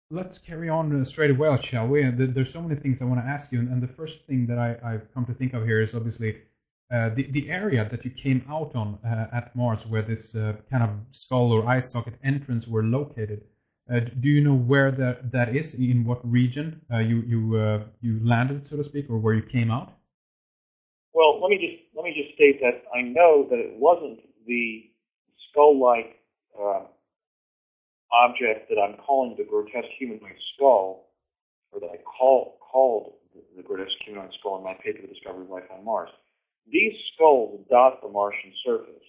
Let's carry on straight away, shall we? There's so many things I want to ask you, and the first thing that I've come to think of here is obviously the area that you came out on at Mars, where this kind of skull or eye socket entrance were located. Do you know where that is? In what region you landed, so to speak, or where you came out? Well, let me just state that I know that it wasn't the skull-like object that I'm calling the grotesque humanoid skull, or that I called the grotesque humanoid skull in my paper, The Discovery of Life on Mars. These skulls dot the Martian surface.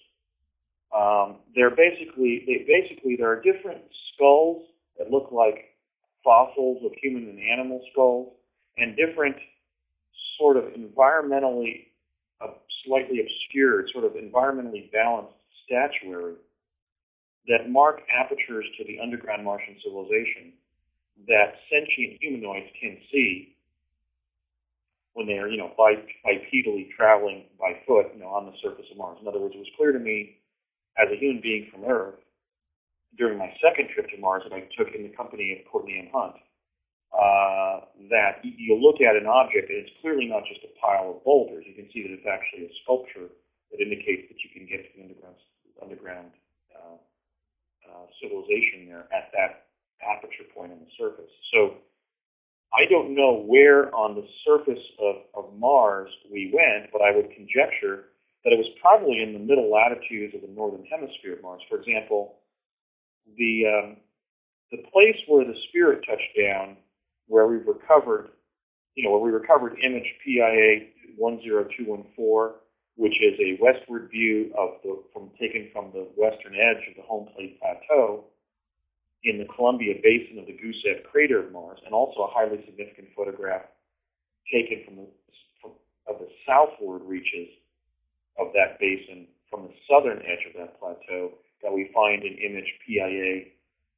There are different skulls that look like fossils of human and animal skulls, and different sort of environmentally slightly obscured, sort of environmentally balanced statuary that mark apertures to the underground Martian civilization that sentient humanoids can see when they are, bipedally traveling by foot, on the surface of Mars. In other words, it was clear to me as a human being from Earth during my second trip to Mars that I took in the company of Courtney M. Hunt, that you look at an object and it's clearly not just a pile of boulders. You can see that it's actually a sculpture that indicates that you can get to the underground civilization there at that aperture point on the surface. So I don't know where on the surface of Mars we went, but I would conjecture that it was probably in the middle latitudes of the northern hemisphere of Mars. For example, the place where the Spirit touched down, where we recovered image PIA 10214, which is a westward view taken from the western edge of the home plate plateau in the Columbia Basin of the Gusev crater of Mars, and also a highly significant photograph taken from the southward reaches of that basin from the southern edge of that plateau that we find in image PIA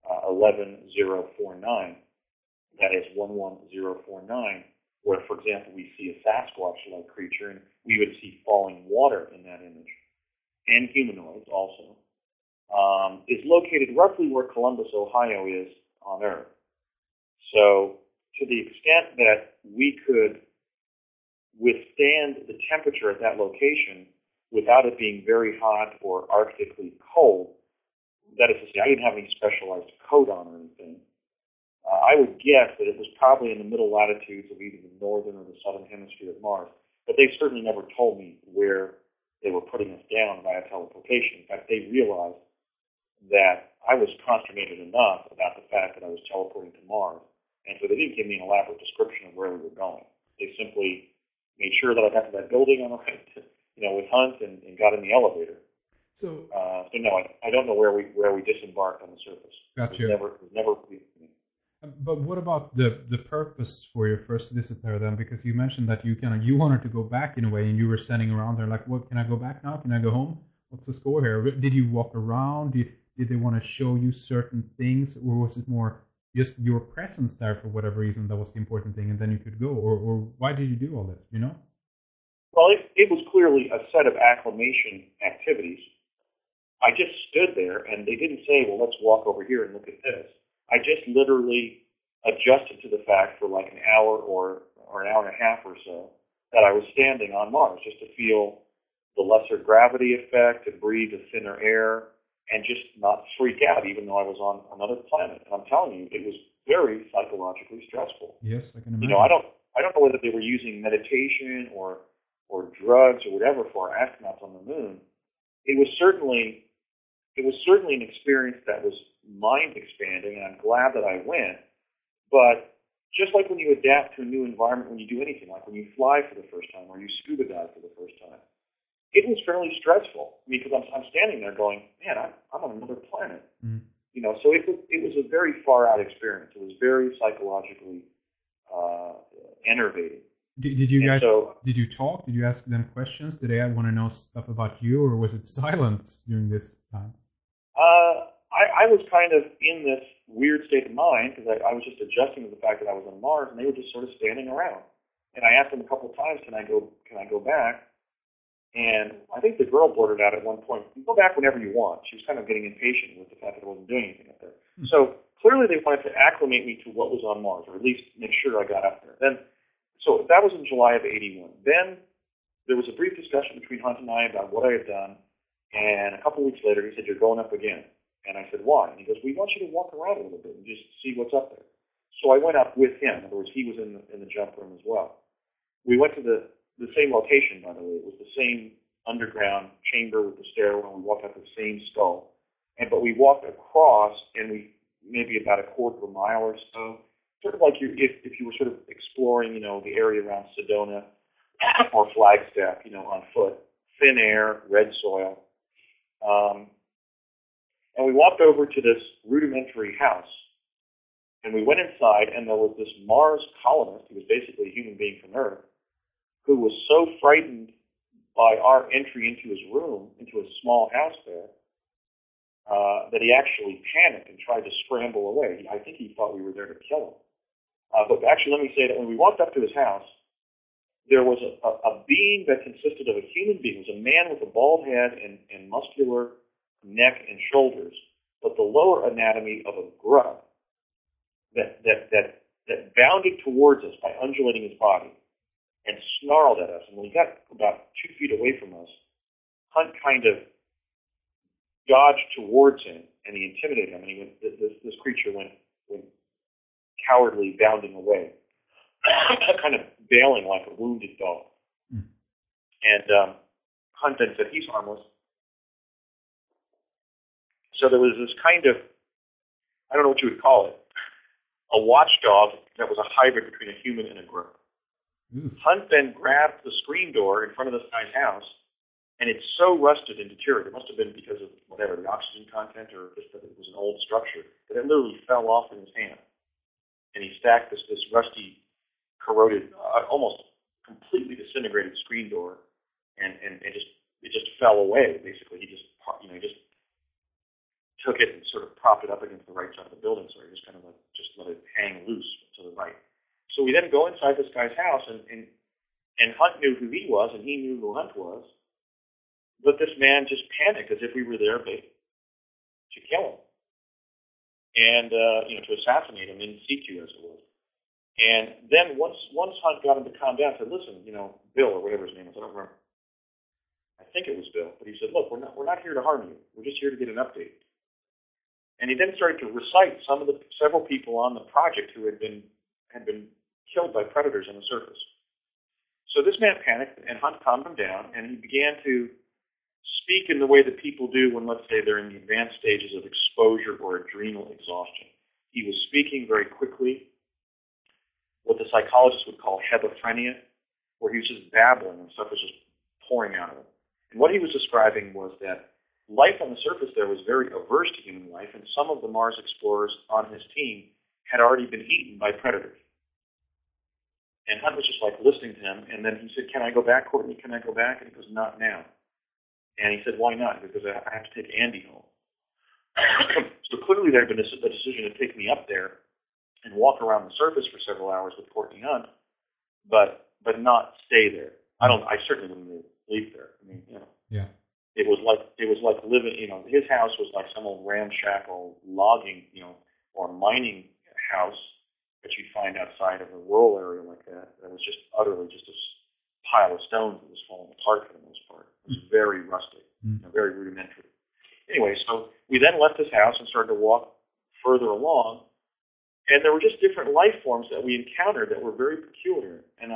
11049. That is 11049, where, for example, we see a Sasquatch-like creature, and we would see falling water in that image, and humanoids also, is located roughly where Columbus, Ohio is on Earth. So to the extent that we could withstand the temperature at that location without it being very hot or arctically cold, that is to say, I didn't have any specialized coat on or anything, I would guess that it was probably in the middle latitudes of either the northern or the southern hemisphere of Mars. But they certainly never told me where they were putting us down via teleportation. In fact, they realized that I was consternated enough about the fact that I was teleporting to Mars. And so they didn't give me an elaborate description of where we were going. They simply made sure that I got to that building on the right, with Hunt and got in the elevator. So no, I don't know where we disembarked on the surface. Gotcha. It was never. But what about the purpose for your first visit there then? Because you mentioned that you wanted to go back in a way, and you were standing around there like, what, can I go back now? Can I go home? What's the score here? Did you walk around? Did they want to show you certain things, or was it more just your presence there for whatever reason that was the important thing, and then you could go? Or why did you do all this? Well, it was clearly a set of acclimation activities. I just stood there, and they didn't say, well, let's walk over here and look at this. I just literally adjusted to the fact for like an hour or an hour and a half or so that I was standing on Mars, just to feel the lesser gravity effect, to breathe the thinner air, and just not freak out, even though I was on another planet. And I'm telling you, it was very psychologically stressful. Yes, I can imagine. I don't know whether they were using meditation or drugs or whatever for our astronauts on the moon. It was certainly an experience that was mind expanding, and I'm glad that I went. But just like when you adapt to a new environment, when you do anything, like when you fly for the first time or you scuba dive for the first time, it was fairly stressful because I'm standing there going, man, I'm on another planet. Mm. So it was a very far out experience. It was very psychologically enervating. Did you talk? Did you ask them questions? Did they want to know stuff about you, or was it silence during this time? I was kind of in this weird state of mind because I was just adjusting to the fact that I was on Mars, and they were just sort of standing around. And I asked them a couple of times, can I go back? And I think the girl blurted out at one point, you go back whenever you want. She was kind of getting impatient with the fact that I wasn't doing anything up there. So clearly they wanted to acclimate me to what was on Mars, or at least make sure I got up there. So that was in July of 81. Then there was a brief discussion between Hunt and I about what I had done, and a couple weeks later he said, "You're going up again." And I said, "Why?" And he goes, "We want you to walk around a little bit and just see what's up there." So I went up with him. In other words, he was in the jump room as well. We went to the same location, by the way. It was the same underground chamber with the stairwell. We walked up the same skull. But we walked across, and we maybe about a quarter of a mile or so, sort of like if you were sort of exploring, the area around Sedona or Flagstaff, on foot. Thin air, red soil. And we walked over to this rudimentary house, and we went inside, and there was this Mars colonist, who was basically a human being from Earth, who was so frightened by our entry into his room, into a small house there, that he actually panicked and tried to scramble away. I think he thought we were there to kill him. But actually, let me say that when we walked up to his house, there was a being that consisted of a human being. It was a man with a bald head and muscular neck and shoulders, but the lower anatomy of a grub that bounded towards us by undulating his body and snarled at us. And when he got about 2 feet away from us, Hunt kind of dodged towards him, and he intimidated him, and he went, this creature went cowardly bounding away, kind of bailing like a wounded dog. Mm. And Hunt then said, "He's harmless." So there was this kind of, I don't know what you would call it, a watchdog that was a hybrid between a human and a grub. Mm. Hunt then grabbed the screen door in front of this guy's house, and it's so rusted and deteriorated. It must have been because of whatever, the oxygen content, or just that it was an old structure, that it literally fell off in his hand. And he stacked this rusty, corroded, almost completely disintegrated screen door, and it just fell away. Basically, he just took it and sort of propped it up against the right side of the building, so he just kind of just let it hang loose to the right. So we then go inside this guy's house, and Hunt knew who he was, and he knew who Hunt was, but this man just panicked as if we were there to kill him, and to assassinate him in situ, as it was. And then once Hunt got him to calm down, said, "Listen, Bill," or whatever his name was, I don't remember. I think it was Bill, but he said, "Look, we're not here to harm you. We're just here to get an update." And he then started to recite several people on the project who had been killed by predators on the surface. So this man panicked, and Hunt calmed him down, and he began to speak in the way that people do when, let's say, they're in the advanced stages of exposure or adrenal exhaustion. He was speaking very quickly, what the psychologists would call hebephrenia, where he was just babbling and stuff was just pouring out of him. And what he was describing was that life on the surface there was very averse to human life, and some of the Mars explorers on his team had already been eaten by predators. And Hunt was just listening to him, and then he said, "Can I go back, Courtney? Can I go back?" And he goes, "Not now." And he said, "Why not?" Because I have to take Andy home. So clearly there had been a decision to take me up there and walk around the surface for several hours with Courtney Hunt, but not stay there. I certainly wouldn't leave there. I mean, Yeah. It was like living, his house was like some old ramshackle logging, or mining house that you'd find outside of a rural area like that. That was just utterly just a pile of stones that was falling apart for the most part. It was very rustic, very rudimentary. Anyway, so we then left his house and started to walk further along, and there were just different life forms that we encountered that were very peculiar. And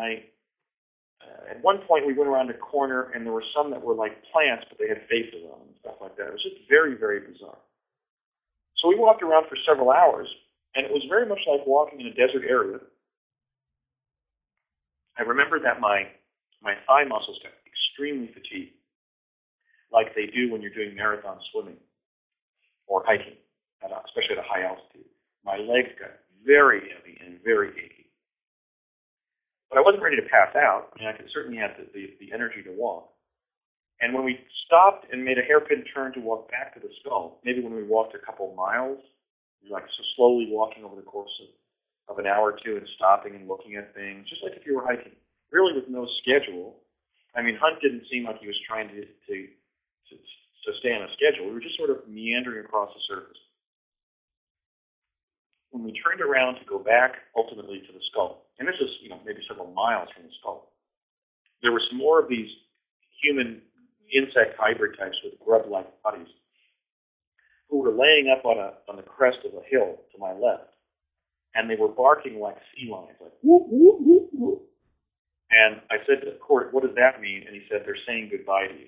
at one point we went around a corner, and there were some that were like plants, but they had faces on them and stuff like that. It was just very, very bizarre. So we walked around for several hours, and it was very much like walking in a desert area. I remember that my thigh muscles got extremely fatigued, like they do when you're doing marathon swimming or hiking, especially at a high altitude. My legs got very heavy and very achy. But I wasn't ready to pass out. I mean, I certainly had the energy to walk. And when we stopped and made a hairpin turn to walk back to the skull, maybe when we walked a couple miles, so slowly walking over the course of an hour or two and stopping and looking at things, just like if you were hiking, really with no schedule. I mean, Hunt didn't seem like he was trying to stay on a schedule. We were just sort of meandering across the surface. when we turned around to go back ultimately to the skull, and this is, maybe several miles from the skull, there were some more of these human insect hybrid types with grub-like bodies who were laying up on the crest of a hill to my left, and they were barking like sea lions, like whoop, whoop, whoop, whoop. And I said to the court, what does that mean? And he said, they're saying goodbye to you.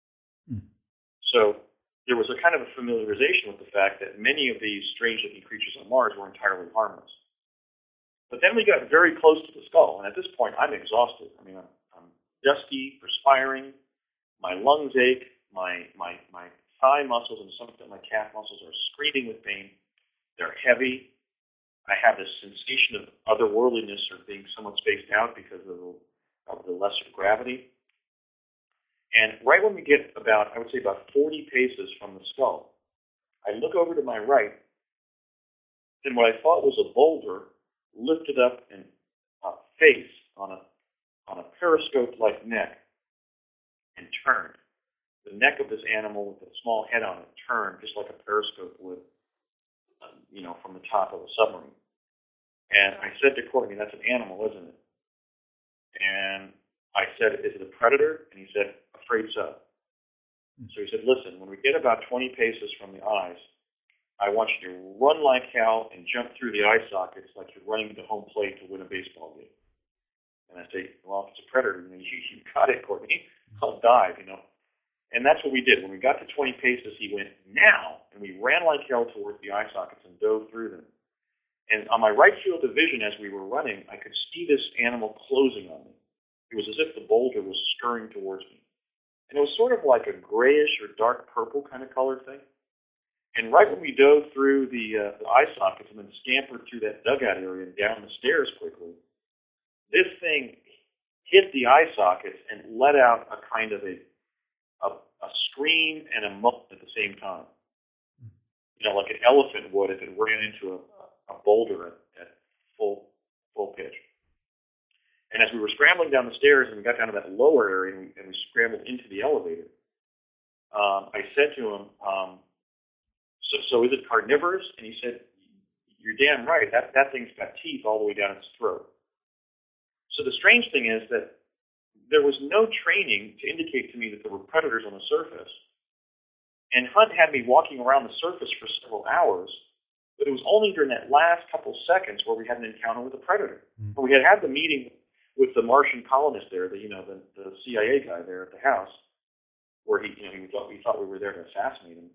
So there was a kind of a familiarization with the fact that many of these strange-looking creatures on Mars were entirely harmless. But then we got very close to the skull, and at this point, I'm exhausted. I mean, I'm dusty, perspiring, my lungs ache, my thigh muscles and some of my calf muscles are screaming with pain. They're heavy. I have this sensation of otherworldliness or being somewhat spaced out because of the lesser gravity. And right when we get about 40 paces from the skull, I look over to my right, and what I thought was a boulder lifted up and face on a periscope-like neck and turned. The neck of this animal with a small head on it turned just like a periscope would, from the top of a submarine. And I said to Courtney, that's an animal, isn't it? And I said, is it a predator? And he said, afraid so. So he said, listen, when we get about 20 paces from the eyes, I want you to run like hell and jump through the eye sockets like you're running to home plate to win a baseball game. And I say, well, if it's a predator, you got it, Courtney. I'll dive, And that's what we did. When we got to 20 paces, he went, now, and we ran like hell towards the eye sockets and dove through them. And on my right field of vision as we were running, I could see this animal closing on me. It was as if the boulder was scurrying towards me. And it was sort of like a grayish or dark purple kind of color thing. And right when we dove through the eye sockets and then scampered through that dugout area and down the stairs quickly, this thing hit the eye sockets and let out a kind of a scream and a moan at the same time. Like an elephant would if it ran into a boulder at full pitch. And as we were scrambling down the stairs and we got down to that lower area and we scrambled into the elevator, I said to him, so is it carnivorous? And he said, you're damn right. That thing's got teeth all the way down its throat. So the strange thing is that there was no training to indicate to me that there were predators on the surface. And Hunt had me walking around the surface for several hours, but it was only during that last couple seconds where we had an encounter with a predator. We had the meeting with the Martian colonist there, the CIA guy there at the house, where we thought we were there to assassinate him,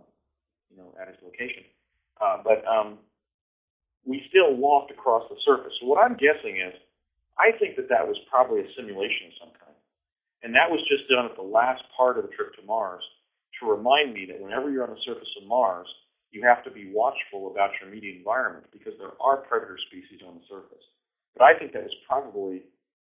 at his location. But we still walked across the surface. So what I'm guessing is, I think that was probably a simulation of some kind. And that was just done at the last part of the trip to Mars to remind me that whenever you're on the surface of Mars, you have to be watchful about your immediate environment because there are predator species on the surface. But I think that was probably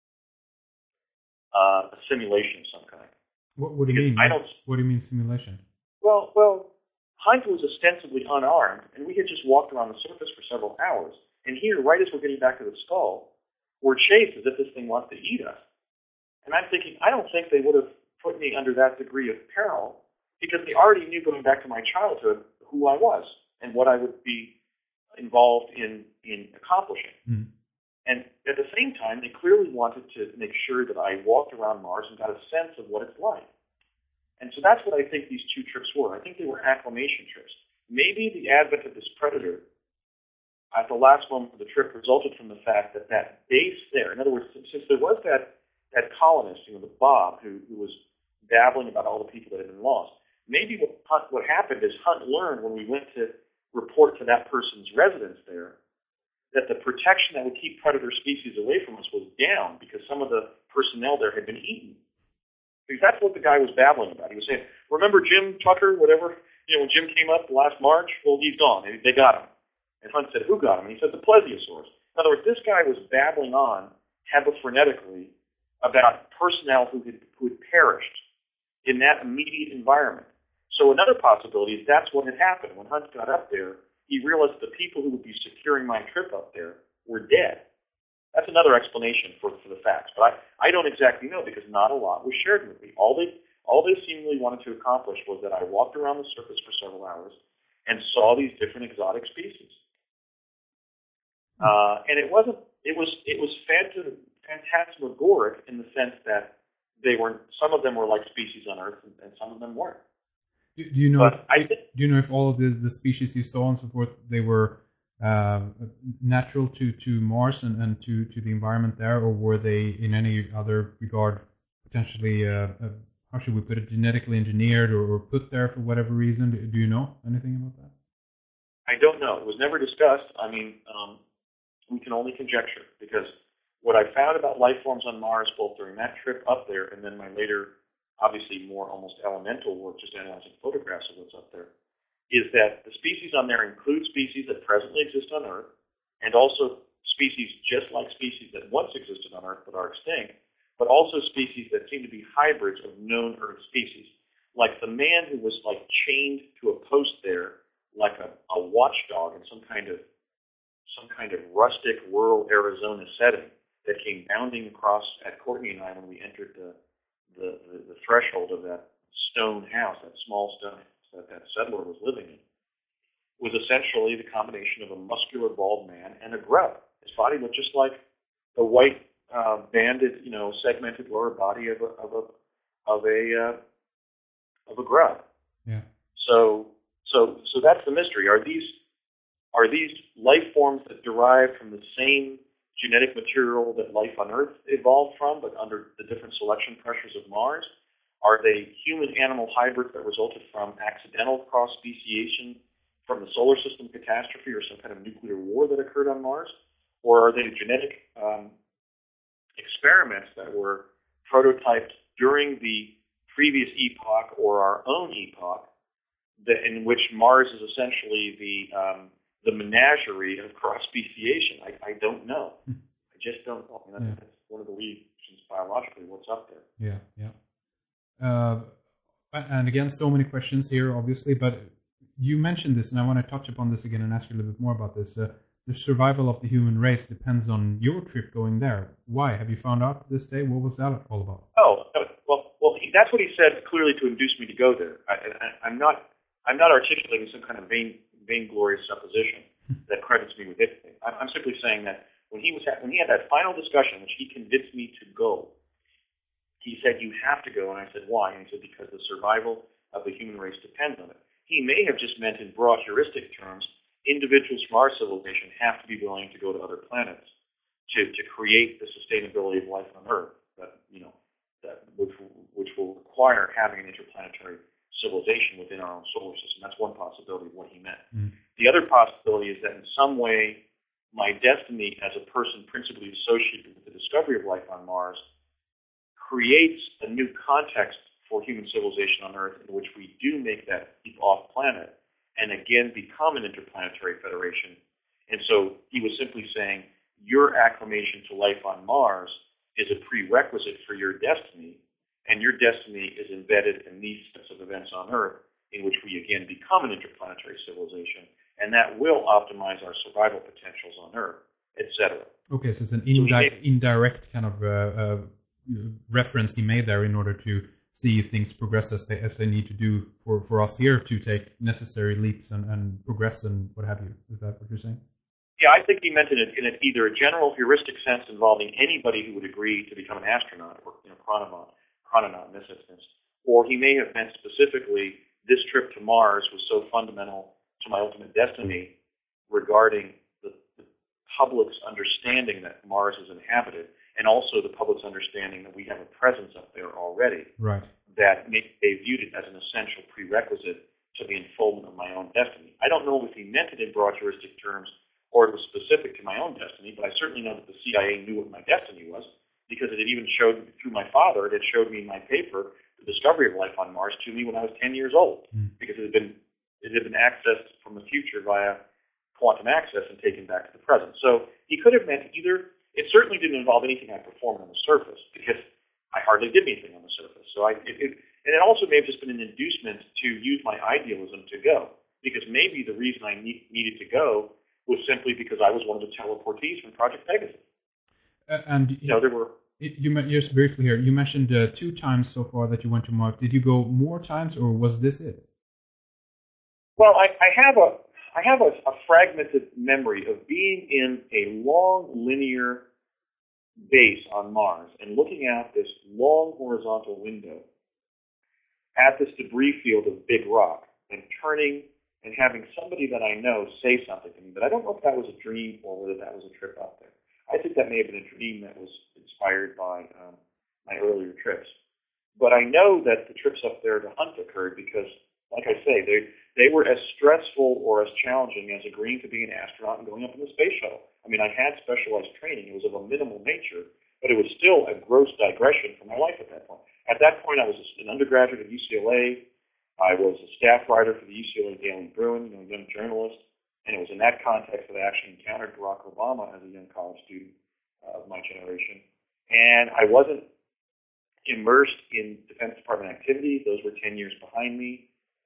a simulation of some kind. What do you mean? What do you mean simulation? Well, Hunt was ostensibly unarmed, and we had just walked around the surface for several hours. And here, right as we're getting back to the skull, we're chased as if this thing wants to eat us. And I'm thinking, I don't think they would have put me under that degree of peril because they already knew going back to my childhood who I was and what I would be involved in accomplishing. Mm. And at the same time, they clearly wanted to make sure that I walked around Mars and got a sense of what it's like. And so that's what I think these two trips were. I think they were acclimation trips. Maybe the advent of this predator at the last moment of the trip resulted from the fact that base there, in other words, since there was that colonist, the Bob, who was babbling about all the people that had been lost, maybe what happened is Hunt learned when we went to report to that person's residence there that the protection that would keep predator species away from us was down because some of the personnel there had been eaten. Because that's what the guy was babbling about. He was saying, remember Jim Tucker, whatever, when Jim came up last March? Well, he's gone. They got him. And Hunt said, who got him? And he said, the plesiosaurs. In other words, this guy was babbling on hebephonetically about personnel who had perished in that immediate environment. So another possibility is that's what had happened. When Hunt got up there, he realized the people who would be securing my trip up there were dead. That's another explanation for the facts. But I don't exactly know because not a lot was shared with me. All they seemingly wanted to accomplish was that I walked around the surface for several hours and saw these different exotic species. And it wasn't. It was phantasmagoric in the sense that some of them were like species on Earth, and some of them weren't. Do you know? Do you know if all of the species you saw and so forth, they were natural to Mars and to the environment there, or were they in any other regard potentially, how should we put it, genetically engineered or put there for whatever reason? Do you know anything about that? I don't know. It was never discussed. I mean, we can only conjecture, because what I found about life forms on Mars, both during that trip up there and then my later, obviously more almost elemental work, just analyzing photographs of what's up there, is that the species on there include species that presently exist on Earth, and also species just like species that once existed on Earth but are extinct, but also species that seem to be hybrids of known Earth species. Like the man who was like chained to a post there, like a watchdog in some kind of rustic rural Arizona setting that came bounding across at Courtney and I when we entered the threshold of that stone house, that small stone house that settler was living in, was essentially the combination of a muscular bald man and a grub. His body looked just like the white banded, segmented lower body of a grub. Yeah. So that's the mystery. Are these life forms that derive from the same genetic material that life on Earth evolved from, but under the different selection pressures of Mars? Are they human-animal hybrids that resulted from accidental cross-speciation from the solar system catastrophe or some kind of nuclear war that occurred on Mars? Or are they genetic experiments that were prototyped during the previous epoch or our own epoch, in which Mars is essentially the menagerie of cross-speciation? I don't know. I just don't know. I mean, that's one of the lead questions biologically, what's up there. Yeah. And again, so many questions here, obviously, but you mentioned this, and I want to touch upon this again and ask you a little bit more about this. The survival of the human race depends on your trip going there. Why? Have you found out this day? What was that all about? Oh, well, that's what he said clearly to induce me to go there. I'm not articulating some kind of vainglorious supposition that credits me with anything. I'm simply saying that when he had that final discussion, which he convinced me to go, he said, "You have to go," and I said, "Why?" And he said, "Because the survival of the human race depends on it." He may have just meant in broad heuristic terms, individuals from our civilization have to be willing to go to other planets to create the sustainability of life on Earth, which will require having an interplanetary civilization within our own solar system. That's one possibility of what he meant. The other possibility is that in some way, my destiny as a person principally associated with the discovery of life on Mars creates a new context for human civilization on Earth in which we do make that leap off planet and again become an interplanetary federation. And so he was simply saying, your acclimation to life on Mars is a prerequisite for your destiny, and your destiny is embedded in these sets of events on Earth in which we again become an interplanetary civilization, and that will optimize our survival potentials on Earth, etc. Okay, so it's an indirect kind of reference he made there in order to see if things progress as they need to do for us here to take necessary leaps and progress and what have you. Is that what you're saying? Yeah, I think he meant it in either a general heuristic sense involving anybody who would agree to become an astronaut or chrononaut in this instance, or he may have meant specifically this trip to Mars was so fundamental to my ultimate destiny regarding the public's understanding that Mars is inhabited, and also the public's understanding that we have a presence up there already. Right. That they viewed it as an essential prerequisite to the unfoldment of my own destiny. I don't know if he meant it in broad heuristic terms or it was specific to my own destiny, but I certainly know that the CIA knew what my destiny was because it had even showed through my father, it had showed me in my paper the discovery of life on Mars to me when I was 10 years old because it had been accessed from the future via quantum access and taken back to the present. So he could have meant either. It certainly didn't involve anything I performed on the surface because I hardly did anything on the surface. So and it also may have just been an inducement to use my idealism to go because maybe the reason I needed to go was simply because I was one of the teleportees from Project Pegasus. There were. Just briefly here, you mentioned 2 times so far that you went to Mars. Did you go more times, or was this it? Well, I have I have a fragmented memory of being in a long linear base on Mars and looking out this long horizontal window at this debris field of big rock and turning and having somebody that I know say something to me. But I don't know if that was a dream or whether that was a trip up there. I think that may have been a dream that was inspired by my earlier trips. But I know that the trips up there to hunt occurred because, like I say, they were as stressful or as challenging as agreeing to be an astronaut and going up in the space shuttle. I mean, I had specialized training. It was of a minimal nature, but it was still a gross digression from my life at that point. At that point, I was an undergraduate at UCLA. I was a staff writer for the UCLA Daily Bruin, a young journalist, and it was in that context that I actually encountered Barack Obama as a young college student of my generation. And I wasn't immersed in Defense Department activities. Those were 10 years behind me.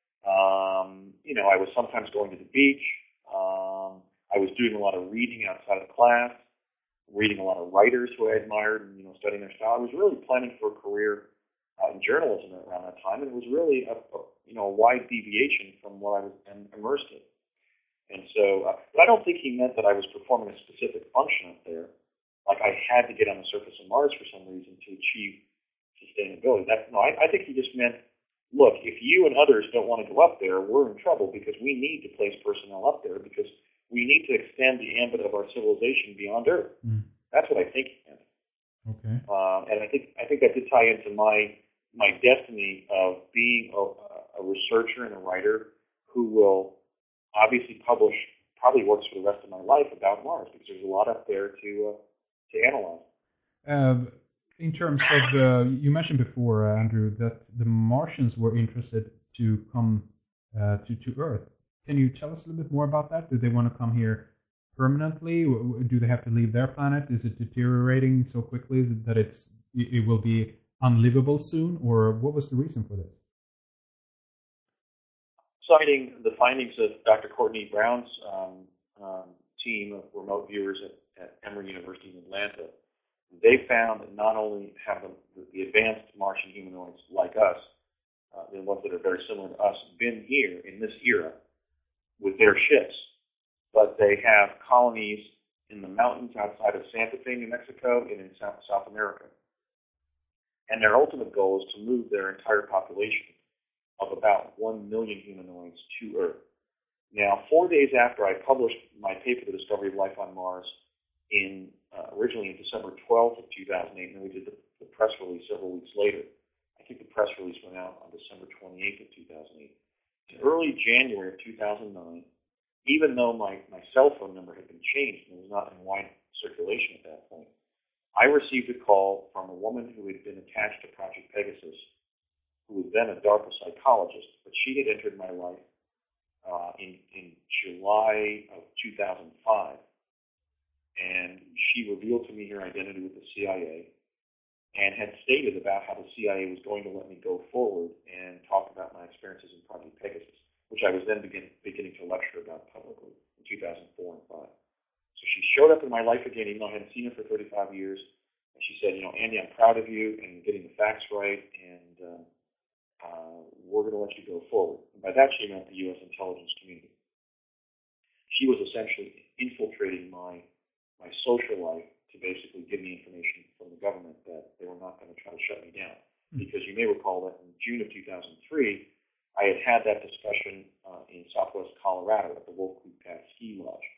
I was sometimes going to the beach. I was doing a lot of reading outside of class, reading a lot of writers who I admired and, studying their style. I was really planning for a career in journalism around that time, and it was really a wide deviation from what I was immersed in. And so, but I don't think he meant that I was performing a specific function up there, like I had to get on the surface of Mars for some reason to achieve sustainability. I think he just meant, look, if you and others don't want to go up there, we're in trouble because we need to place personnel up there because we need to extend the ambit of our civilization beyond Earth. Mm. That's what I think he meant. Okay. And I think that did tie into my destiny of being a researcher and a writer who will obviously publish, probably works for the rest of my life about Mars because there's a lot up there to analyze. In terms of, you mentioned before, Andrew, that the Martians were interested to come to Earth. Can you tell us a little bit more about that? Do they want to come here permanently? Do they have to leave their planet? Is it deteriorating so quickly that it will be unlivable soon? Or what was the reason for this? Citing the findings of Dr. Courtney Brown's team of remote viewers at Emory University in Atlanta, they found that not only have the advanced Martian humanoids like us, the ones that are very similar to us, been here in this era with their ships, but they have colonies in the mountains outside of Santa Fe, New Mexico, and in South America. And their ultimate goal is to move their entire population of about 1 million humanoids to Earth. Now, 4 days after I published my paper, The Discovery of Life on Mars, originally in December 12th of 2008, and then we did the press release several weeks later. I think the press release went out on December 28th of 2008. In early January of 2009, even though my cell phone number had been changed and was not in wide circulation at that point, I received a call from a woman who had been attached to Project Pegasus, who was then a DARPA psychologist, but she had entered my life in July of 2005. And she revealed to me her identity with the CIA and had stated about how the CIA was going to let me go forward and talk about my experiences in Project Pegasus, which I was then beginning to lecture about publicly in 2004 and 5. So she showed up in my life again, even though I hadn't seen her for 35 years. And she said, Andy, I'm proud of you and getting the facts right, and we're going to let you go forward. And by that, she meant the U.S. intelligence community. She was essentially infiltrating my social life to basically give me information from the government that they were not going to try to shut me down. Because you may recall that in June of 2003, I had that discussion in southwest Colorado at the Wolf Creek Path Ski Lodge.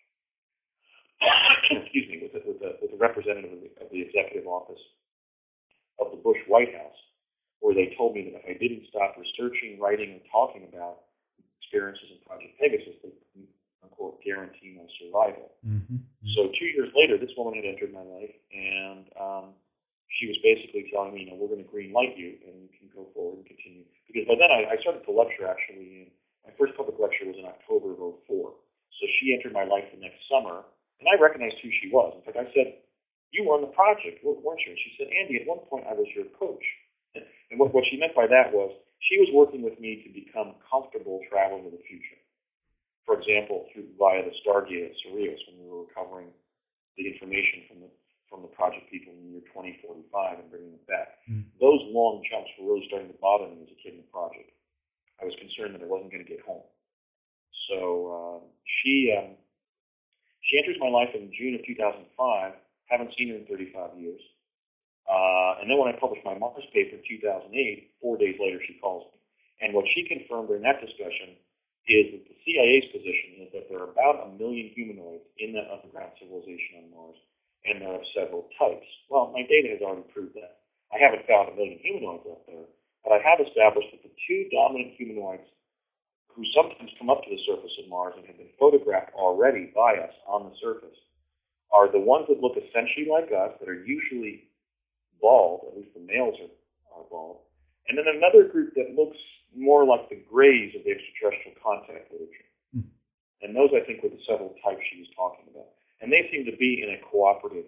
Excuse me, with a representative of the executive office of the Bush White House, where they told me that if I didn't stop researching, writing, and talking about experiences in Project Pegasus, they couldn't, unquote, guarantee my survival. Mm-hmm. So 2 years later, this woman had entered my life, and she was basically telling me, we're going to green light you, and you can go forward and continue. Because by then, I started to lecture, actually, and my first public lecture was in October of 2004. So she entered my life the next summer, and I recognized who she was. In fact, I said, you were on the project, weren't you? And she said, Andy, at one point I was your coach. And what she meant by that was she was working with me to become comfortable traveling to the future. For example, via the Stargate at Sirius, when we were recovering the information from the project people in the year 2045 and bringing it back. Mm. Those long jumps were really starting to bother me as a kid in the project. I was concerned that I wasn't going to get home. So she enters my life in June of 2005. Haven't seen her in 35 years. And then when I published my Mars paper in 2008, 4 days later she calls me. And what she confirmed during that discussion is that the CIA's position is that there are about 1 million humanoids in that underground civilization on Mars, and there are several types. Well, my data has already proved that. I haven't found 1 million humanoids up there, but I have established that the two dominant humanoids who sometimes come up to the surface of Mars and have been photographed already by us on the surface are the ones that look essentially like us, that are usually bald, at least the males are bald, and then another group that looks more like the grays of the extraterrestrial contact literature. And those, I think, were the several types she was talking about. And they seem to be in a cooperative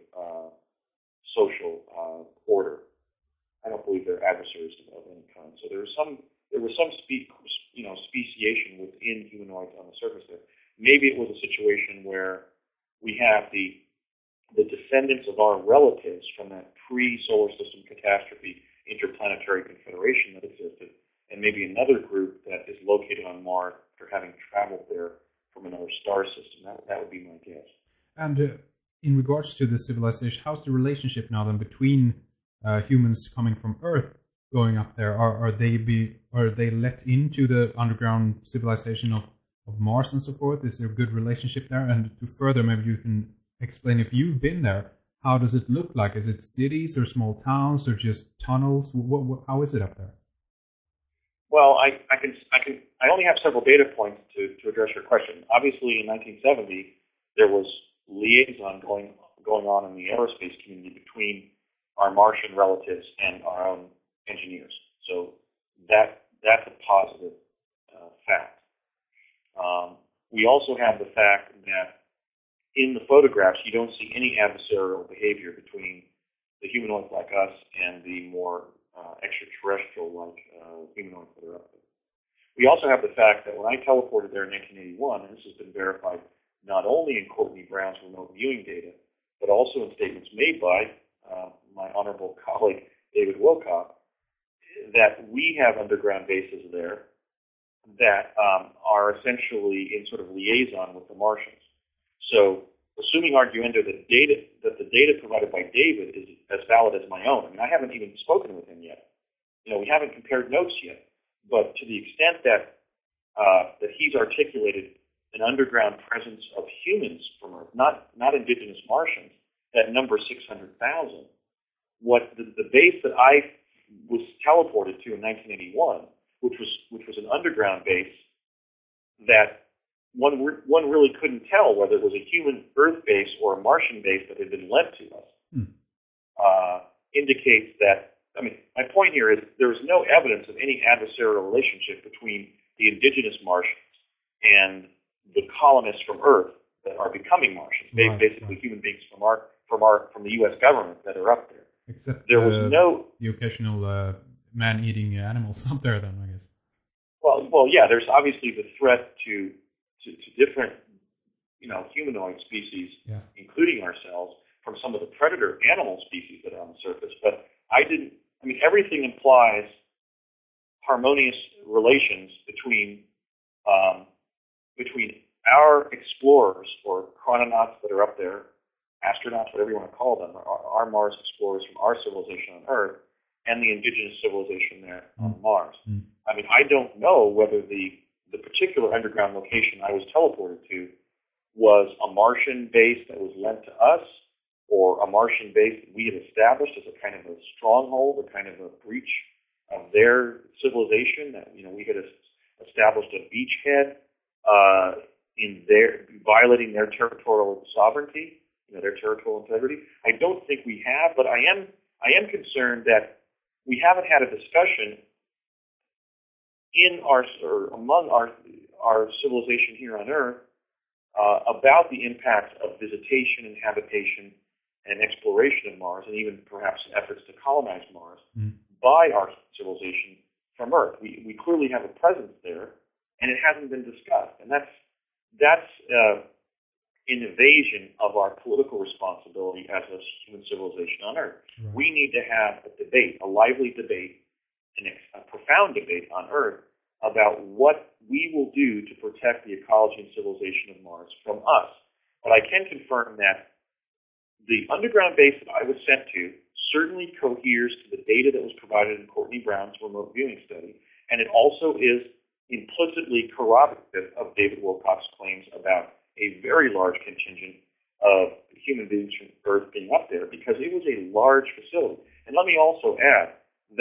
social order. I don't believe they're adversaries of any kind. So there was some speciation within humanoids on the surface there. Maybe it was a situation where we have the descendants of our relatives from that pre-solar system catastrophe interplanetary confederation that existed, and maybe another group that is located on Mars after having traveled there from another star system. That would be my guess. And in regards to the civilization, how's the relationship now then between humans coming from Earth going up there? Are they let into the underground civilization of Mars and so forth? Is there a good relationship there? And to further, maybe you can explain, if you've been there, how does it look like? Is it cities or small towns or just tunnels? How is it up there? Well, I only have several data points to address your question. Obviously, in 1970, there was liaison going on in the aerospace community between our Martian relatives and our own engineers. So that's a positive fact. We also have the fact that in the photographs, you don't see any adversarial behavior between the humanoids like us and the more extraterrestrial-like humanoids that are up there. We also have the fact that when I teleported there in 1981, and this has been verified not only in Courtney Brown's remote viewing data, but also in statements made by my honorable colleague David Wilcock, that we have underground bases there that are essentially in sort of liaison with the Martians. So, assuming arguendo that the data provided by David is as valid as my own. I mean, I haven't even spoken with him yet. We haven't compared notes yet. But to the extent that he's articulated an underground presence of humans from Earth, not indigenous Martians, that number 600,000. What the base that I was teleported to in 1981, which was an underground base that one really couldn't tell whether it was a human Earth base or a Martian base that had been lent to us, indicates that, my point here is there is no evidence of any adversarial relationship between the indigenous Martians and the colonists from Earth that are becoming Martians, basically human beings from the U.S. government that are up there. Except there was the occasional man-eating animals up there, then, I guess. Well, yeah. There's obviously the threat to different, humanoid species, including ourselves, from some of the predator animal species that are on the surface. But everything implies harmonious relations between our explorers, or chrononauts that are up there, astronauts, whatever you want to call them, our Mars explorers from our civilization on Earth, and the indigenous civilization there on Mars. I don't know whether the particular underground location I was teleported to was a Martian base that was lent to us, or a Martian base that we had established as a kind of a stronghold, a kind of a breach of their civilization, that we had established a beachhead in violating their territorial sovereignty, their territorial integrity. I don't think we have, but I am concerned that we haven't had a discussion among our civilization here on Earth about the impact of visitation and habitation and exploration of Mars, and even perhaps efforts to colonize Mars by our civilization from Earth. We clearly have a presence there, and it hasn't been discussed, and that's an evasion of our political responsibility as a human civilization on Earth. Right. We need to have a debate, a lively debate, and a profound debate on Earth about what we will do to protect the ecology and civilization of Mars from us. But I can confirm that the underground base that I was sent to certainly coheres to the data that was provided in Courtney Brown's remote viewing study, and it also is implicitly corroborative of David Wilcox's claims about a very large contingent of human beings from Earth being up there, because it was a large facility. And let me also add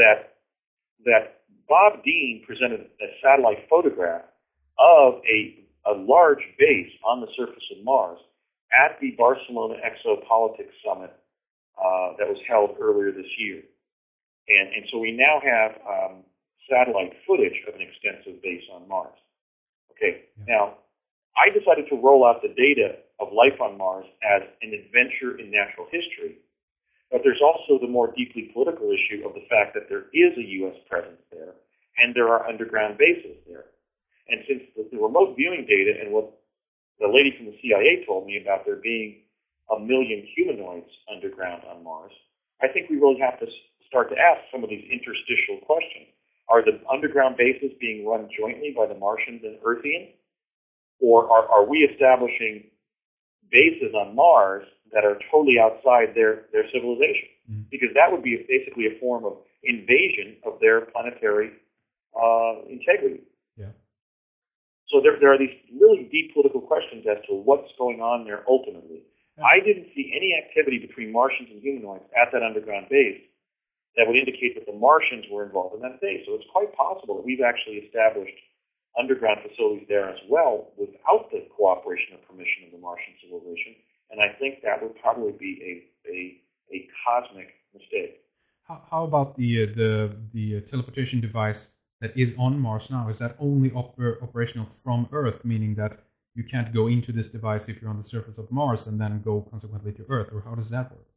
that Bob Dean presented a satellite photograph of a large base on the surface of Mars at the Barcelona Exopolitics Summit that was held earlier this year. And so we now have satellite footage of an extensive base on Mars. Okay, now I decided to roll out the data of life on Mars as an adventure in natural history. But there's also the more deeply political issue of the fact that there is a U.S. presence there, and there are underground bases there. And since the remote viewing data and what the lady from the CIA told me about there being 1 million humanoids underground on Mars, I think we really have to start to ask some of these interstitial questions. Are the underground bases being run jointly by the Martians and Earthians? Or are we establishing bases on Mars that are totally outside their civilization? Mm-hmm. Because that would be basically a form of invasion of their planetary integrity. Yeah. So there are these really deep political questions as to what's going on there ultimately. Yeah. I didn't see any activity between Martians and humanoids at that underground base that would indicate that the Martians were involved in that base. So it's quite possible that we've actually established underground facilities there as well without the cooperation or permission of the Martian civilization. And I think that would probably be a cosmic mistake. How about the teleportation device that is on Mars now? Is that only operational from Earth, meaning that you can't go into this device if you're on the surface of Mars and then go consequently to Earth, or how does that work?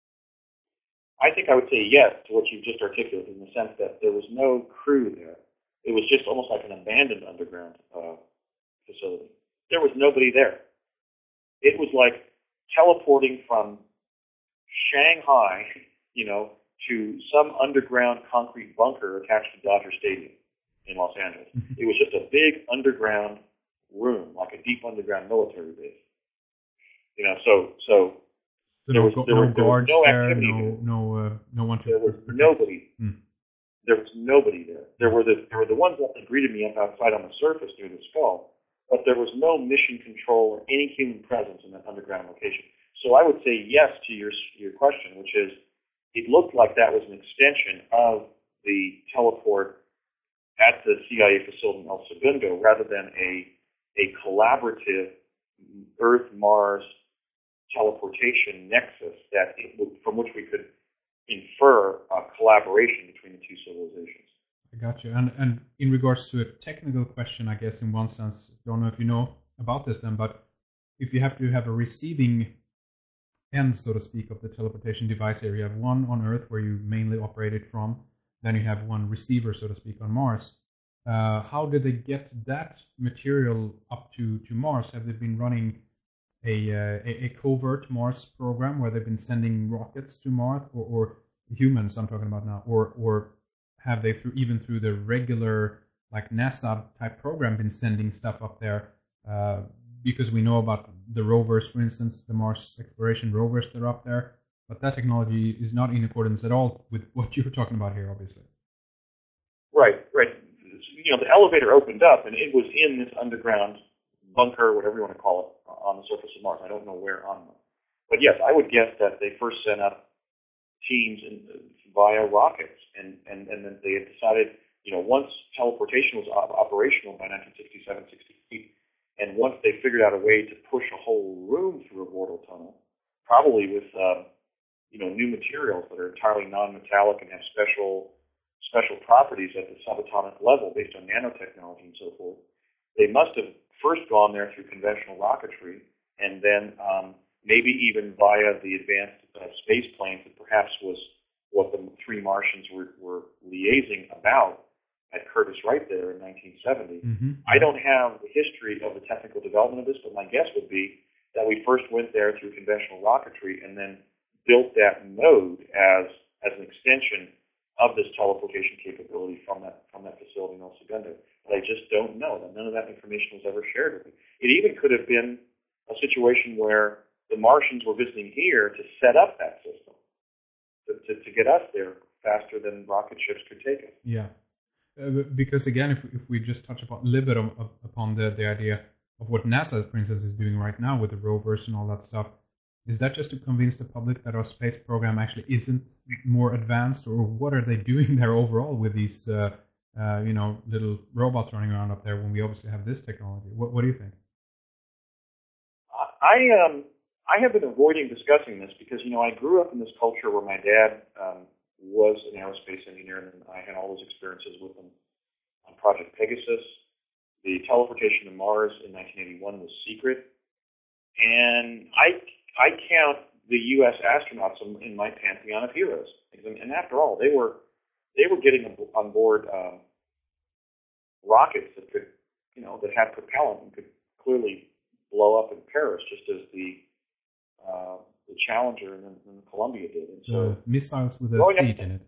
I think I would say yes to what you just articulated, in the sense that there was no crew there. It was just almost like an abandoned underground facility. There was nobody there. It was like teleporting from Shanghai, to some underground concrete bunker attached to Dodger Stadium in Los Angeles. It was just a big underground room, like a deep underground military base. So there was no activity. No one. There was nobody. There was nobody there. There were the ones that greeted me up outside on the surface near the skull, but there was no mission control or any human presence in that underground location. So I would say yes to your question, which is, it looked like that was an extension of the teleport at the CIA facility in El Segundo, rather than a collaborative Earth-Mars teleportation nexus from which we could infer a collaboration between the two civilizations. I got you. And in regards to a technical question, I guess in one sense, don't know if you know about this then, but if you have to have a receiving end, so to speak, of the teleportation device here, you have one on Earth where you mainly operate it from, then you have one receiver, so to speak, on Mars. How did they get that material up to Mars? Have they been running a covert Mars program where they've been sending rockets to Mars, or humans I'm talking about now, or have they even through the regular like NASA type program been sending stuff up there? Because we know about the rovers, for instance, the Mars exploration rovers that are up there, but that technology is not in accordance at all with what you're talking about here, obviously. Right. The elevator opened up, and it was in this underground bunker, whatever you want to call it, on the surface of Mars. I don't know where on Mars. But yes, I would guess that they first sent up teams via rockets, and then they had decided, once teleportation was operational by 1967, 68, and once they figured out a way to push a whole room through a vortal tunnel, probably with new materials that are entirely non-metallic and have special properties at the subatomic level based on nanotechnology and so forth, they must have first gone there through conventional rocketry, and then maybe even via the advanced space planes that perhaps was what the three Martians were liaising about at Curtiss Wright there in 1970. Mm-hmm. I don't have the history of the technical development of this, but my guess would be that we first went there through conventional rocketry and then built that node as an extension of this teleportation capability from that facility in El Segundo. But I just don't know. None of that information was ever shared with me. It even could have been a situation where the Martians were visiting here to set up that system to get us there faster than rocket ships could take us. Yeah. Because again, if we just touch upon a little bit upon the idea of what NASA, for instance, is doing right now with the rovers and all that stuff, is that just to convince the public that our space program actually isn't more advanced, or what are they doing there overall with these, little robots running around up there when we obviously have this technology? What do you think? I have been avoiding discussing this because, I grew up in this culture where my dad was an aerospace engineer, and I had all those experiences with him on Project Pegasus. The teleportation to Mars in 1981 was secret, and I count the U.S. astronauts in my pantheon of heroes. And after all, they were getting on board rockets that could, that had propellant and could clearly blow up in Paris, just as the Challenger and the Columbia did. And so missiles with a seat in it,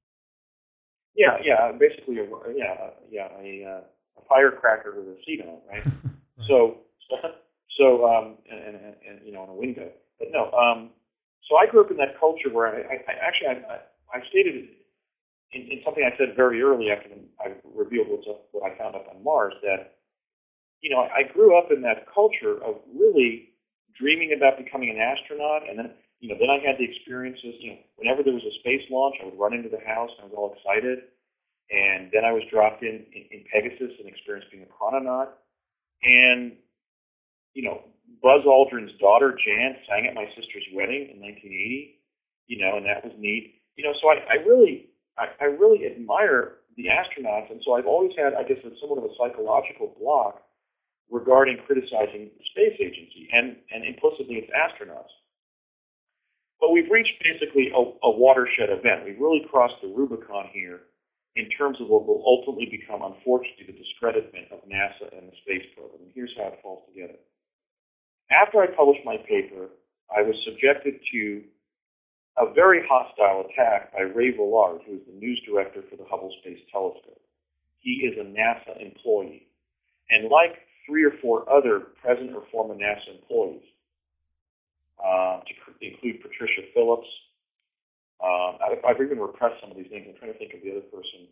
yeah. Yeah, basically, a firecracker with a seat on it, right? Right. So, and a window. But no, so I grew up in that culture where I stated in something I said very early after I revealed what I found up on Mars, that, I grew up in that culture of really dreaming about becoming an astronaut, and then, then I had the experiences, whenever there was a space launch, I would run into the house and I was all excited, and then I was dropped in Pegasus and experienced being a chrononaut, and, Buzz Aldrin's daughter, Jan, sang at my sister's wedding in 1980, and that was neat. So I really admire the astronauts, and so I've always had, I guess, somewhat of a psychological block regarding criticizing the space agency and implicitly its astronauts. But we've reached basically a watershed event. We've really crossed the Rubicon here in terms of what will ultimately become, unfortunately, the discreditment of NASA and the space program. And here's how it falls together. After I published my paper, I was subjected to a very hostile attack by Ray Villard, who is the news director for the Hubble Space Telescope. He is a NASA employee. And like 3 or 4 other present or former NASA employees, to include Patricia Phillips. I've even repressed some of these names. I'm trying to think of the other person.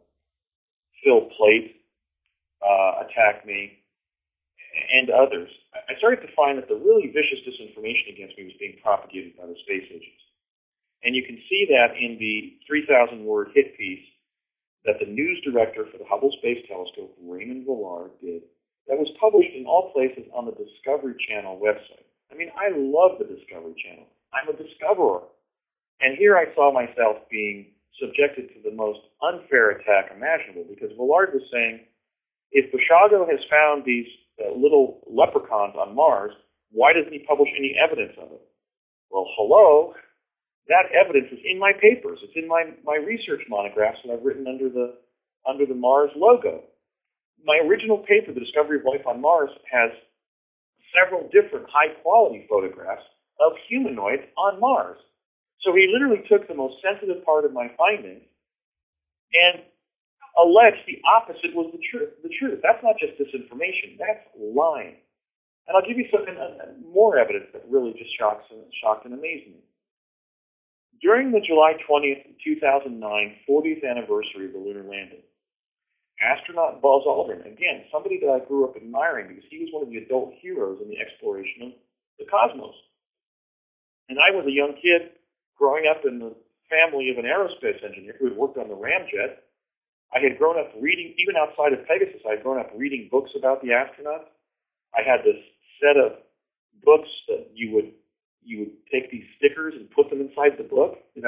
Phil Plait attacked me, and others. I started to find that the really vicious disinformation against me was being propagated by the space agency. And you can see that in the 3,000-word hit piece that the news director for the Hubble Space Telescope, Raymond Villard, did, that was published in all places on the Discovery Channel website. I mean, I love the Discovery Channel. I'm a discoverer. And here I saw myself being subjected to the most unfair attack imaginable, because Villard was saying, if Basiago has found these little leprechauns on Mars, why doesn't he publish any evidence of it? Well, hello. That evidence is in my papers. It's in my research monographs that I've written under the Mars logo. My original paper, The Discovery of Life on Mars, has several different high-quality photographs of humanoids on Mars. So he literally took the most sensitive part of my findings and alleged the opposite was the truth. That's not just disinformation. That's lying. And I'll give you some more evidence that really just shocked and amazed me. During the July 20th, 2009 40th anniversary of the lunar landing, astronaut Buzz Aldrin, again, somebody that I grew up admiring because he was one of the adult heroes in the exploration of the cosmos. And I was a young kid growing up in the family of an aerospace engineer who had worked on the ramjet. I had grown up reading, even outside of Pegasus, I had grown up reading books about the astronauts. I had this set of books that you would take these stickers and put them inside the book, when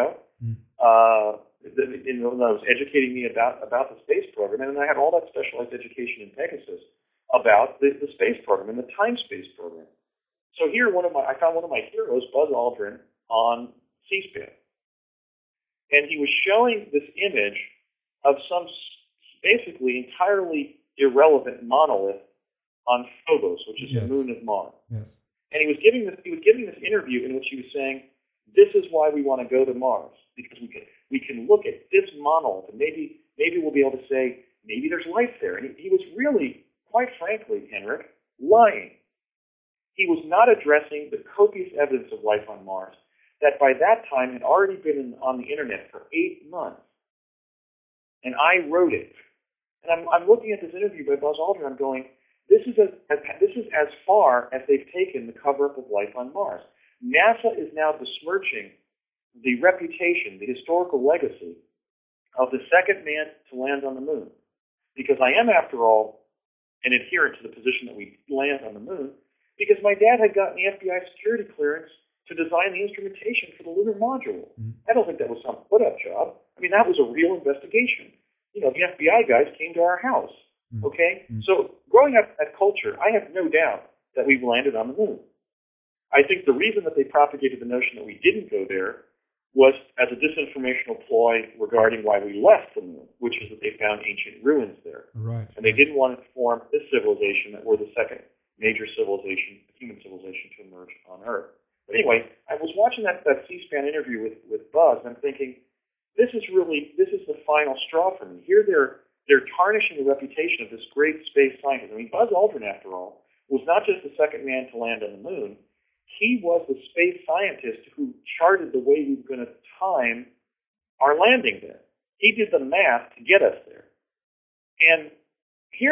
I was educating me about the space program. And then I had all that specialized education in Pegasus about the space program and the time space program. So here, I found one of my heroes, Buzz Aldrin, on C-SPAN. And he was showing this image of some basically entirely irrelevant monolith on Phobos, which is the moon of Mars. Yes. And he was giving this interview in which he was saying, this is why we want to go to Mars, because we can look at this monolith and maybe we'll be able to say maybe there's life there. And he was really, quite frankly, Henrik, lying. He was not addressing the copious evidence of life on Mars that by that time had already been on the internet for 8 months. And I wrote it. And I'm looking at this interview by Buzz Aldrin. I'm going, this is as far as they've taken the cover-up of life on Mars. NASA is now besmirching the reputation, the historical legacy of the second man to land on the moon. Because I am, after all, an adherent to the position that we land on the moon, because my dad had gotten the FBI security clearance to design the instrumentation for the lunar module. I don't think that was some put-up job. I mean, that was a real investigation. You know, the FBI guys came to our house, okay? So growing up at culture, I have no doubt that we've landed on the moon. I think the reason that they propagated the notion that we didn't go there was as a disinformational ploy regarding why we left the moon, which is that they found ancient ruins there. Right. And they didn't want to form this civilization that we're the second major civilization, human civilization, to emerge on Earth. But anyway, I was watching that C-SPAN interview with Buzz, and I'm thinking, this is the final straw for me. Here they're tarnishing the reputation of this great space scientist. I mean, Buzz Aldrin, after all, was not just the second man to land on the moon. He was the space scientist who charted the way we were going to time our landing there. He did the math to get us there. And here,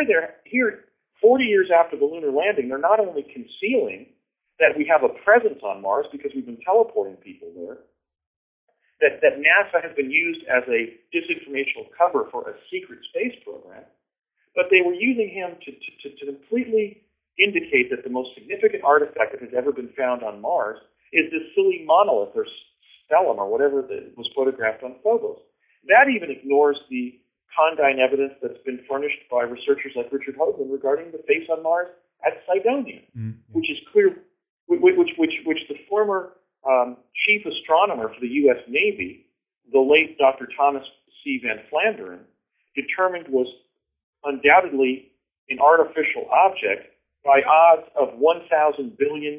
40 years after the lunar landing, they're not only concealing that we have a presence on Mars because we've been teleporting people there, that NASA has been used as a disinformational cover for a secret space program, but they were using him to completely indicate that the most significant artifact that has ever been found on Mars is this silly monolith or stellum or whatever that was photographed on Phobos. That even ignores the condign evidence that's been furnished by researchers like Richard Hoagland regarding the face on Mars at Cydonia, which is clear, which the former chief astronomer for the U.S. Navy, the late Dr. Thomas C. Van Flanderen, determined was undoubtedly an artificial object by odds of 1,000 billion.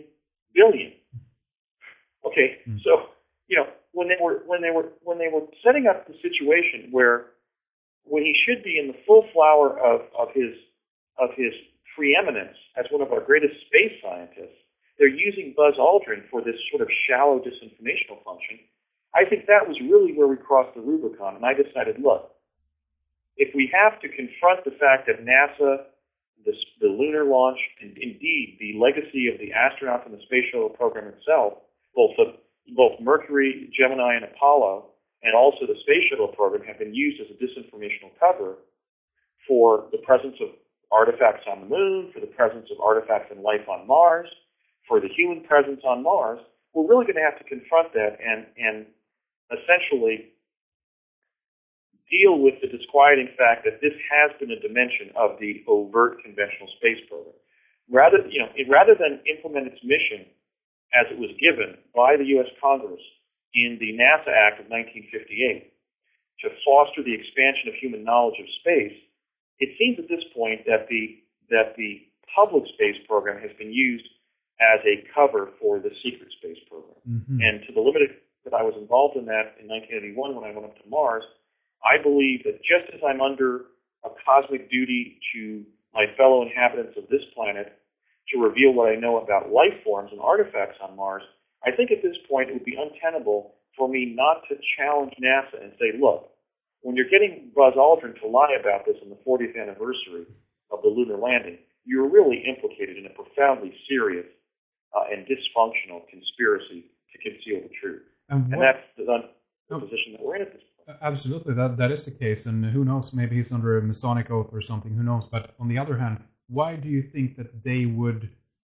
Okay, so when they were setting up the situation where when he should be in the full flower of his preeminence as one of our greatest space scientists, they're using Buzz Aldrin for this sort of shallow disinformational function. I think that was really where we crossed the Rubicon, and I decided, look, if we have to confront the fact that NASA, the lunar launch, and indeed the legacy of the astronauts and the space shuttle program itself, both Mercury, Gemini, and Apollo, and also the space shuttle program have been used as a disinformational cover for the presence of artifacts on the moon, for the presence of artifacts and life on Mars, for the human presence on Mars, we're really going to have to confront that and essentially deal with the disquieting fact that this has been a dimension of the overt conventional space program. Rather than implement its mission as it was given by the U.S. Congress in the NASA Act of 1958 to foster the expansion of human knowledge of space, it seems at this point that the public space program has been used as a cover for the secret space program. And to the limited that I was involved in that in 1981 when I went up to Mars, I believe that just as I'm under a cosmic duty to my fellow inhabitants of this planet to reveal what I know about life forms and artifacts on Mars, I think at this point it would be untenable for me not to challenge NASA and say, look, when you're getting Buzz Aldrin to lie about this on the 40th anniversary of the lunar landing, you're really implicated in a profoundly serious and dysfunctional conspiracy to conceal the truth. And that's the position that we're in at this point. Absolutely, that is the case. And who knows, maybe he's under a Masonic oath or something, who knows. But on the other hand, why do you think that they would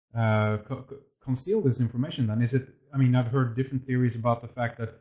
conceal this information then? Is it, I mean, I've heard different theories about the fact that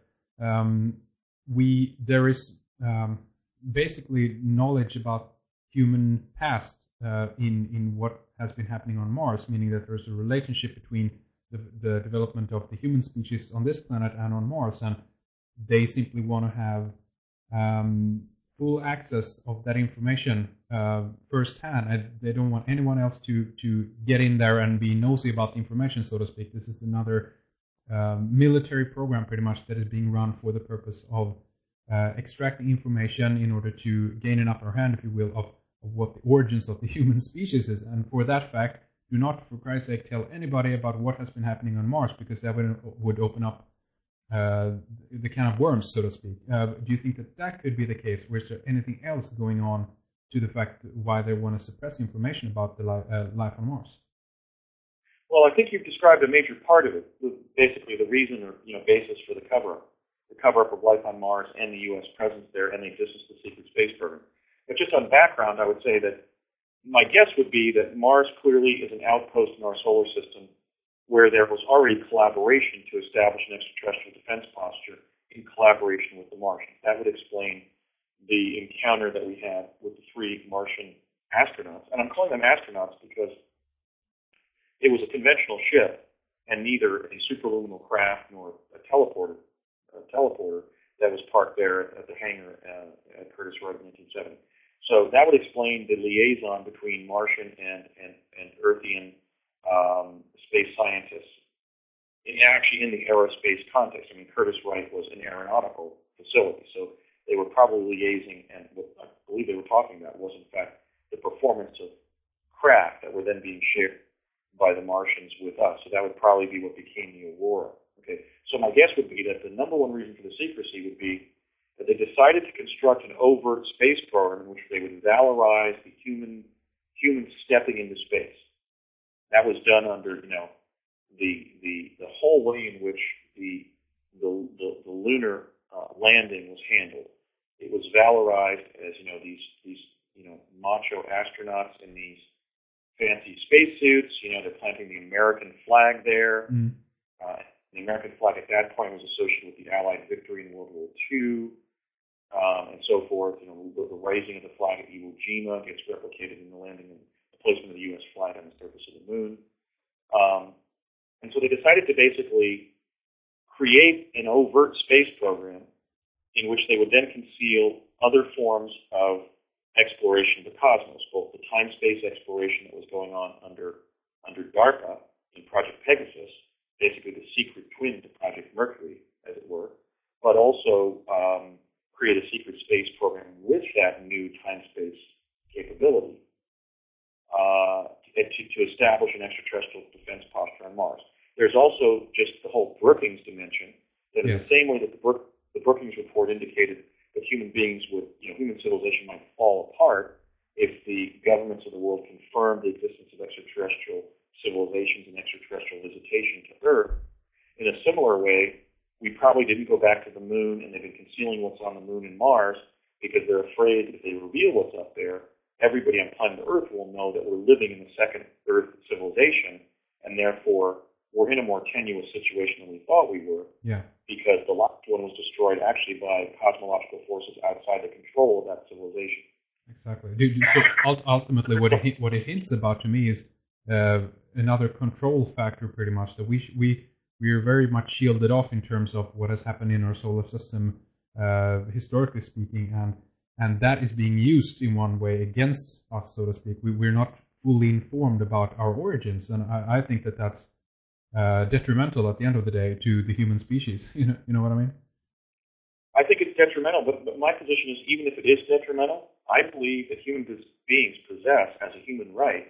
there is basically knowledge about human past in what has been happening on Mars, meaning that there's a relationship between the development of the human species on this planet and on Mars, and they simply want to have full access of that information firsthand. They don't want anyone else to get in there and be nosy about the information, so to speak. This is another military program pretty much that is being run for the purpose of extracting information in order to gain an upper hand, if you will, of what the origins of the human species is. And for that fact, do not, for Christ's sake, tell anybody about what has been happening on Mars, because that would open up the can of worms, so to speak. Do you think that could be the case, or is there anything else going on to the fact why they want to suppress information about the life on Mars? Well, I think you've described a major part of it, basically the reason or basis for the cover-up of life on Mars and the U.S. presence there and the existence of the secret space program. But just on background, I would say that my guess would be that Mars clearly is an outpost in our solar system where there was already collaboration to establish an extraterrestrial defense posture in collaboration with the Martians. That would explain the encounter that we had with the 3 Martian astronauts. And I'm calling them astronauts because it was a conventional ship and neither a superluminal craft nor a teleporter that was parked there at the hangar at Curtiss Wright in 1970. So that would explain the liaison between Martian and Earthian space scientists, actually in the aerospace context. I mean, Curtiss Wright was an aeronautical facility, so they were probably liaising, and what I believe they were talking about was, in fact, the performance of craft that were then being shared by the Martians with us. So that would probably be what became the Aurora. Okay, so my guess would be that the number one reason for the secrecy would be that they decided to construct an overt space program in which they would valorize the human stepping into space. That was done under, the whole way in which the lunar landing was handled. It was valorized as, these macho astronauts in these fancy spacesuits. They're planting the American flag there. Mm. The American flag at that point was associated with the Allied victory in World War II, and so forth. The raising of the flag at Iwo Jima gets replicated in the landing and the placement of the U.S. flag on the surface of the moon. And so they decided to basically create an overt space program in which they would then conceal other forms of exploration of the cosmos, both the time-space exploration that was going on under DARPA in Project Pegasus, basically the secret twin to Project Mercury, as it were, but also create a secret space program with that new time-space capability to establish an extraterrestrial defense posture on Mars. There's also just the whole Brookings dimension, that in the same way that the Brookings report indicated that human civilization might fall apart if the governments of the world confirmed the existence of extraterrestrial civilizations and extraterrestrial visitation to Earth. In a similar way, we probably didn't go back to the moon, and they've been concealing what's on the moon and Mars because they're afraid that if they reveal what's up there, everybody on planet Earth will know that we're living in the second Earth civilization, and therefore we're in a more tenuous situation than we thought we were. Yeah. Because the last one was destroyed actually by cosmological forces outside the control of that civilization. Exactly. So ultimately, what it hints about to me is another control factor, pretty much, that we're very much shielded off in terms of what has happened in our solar system, historically speaking, and that is being used in one way against us, so to speak. We're not fully informed about our origins, and I think that's detrimental at the end of the day to the human species. You know what I mean? I think it's detrimental, but my position is, even if it is detrimental, I believe that human beings possess, as a human right,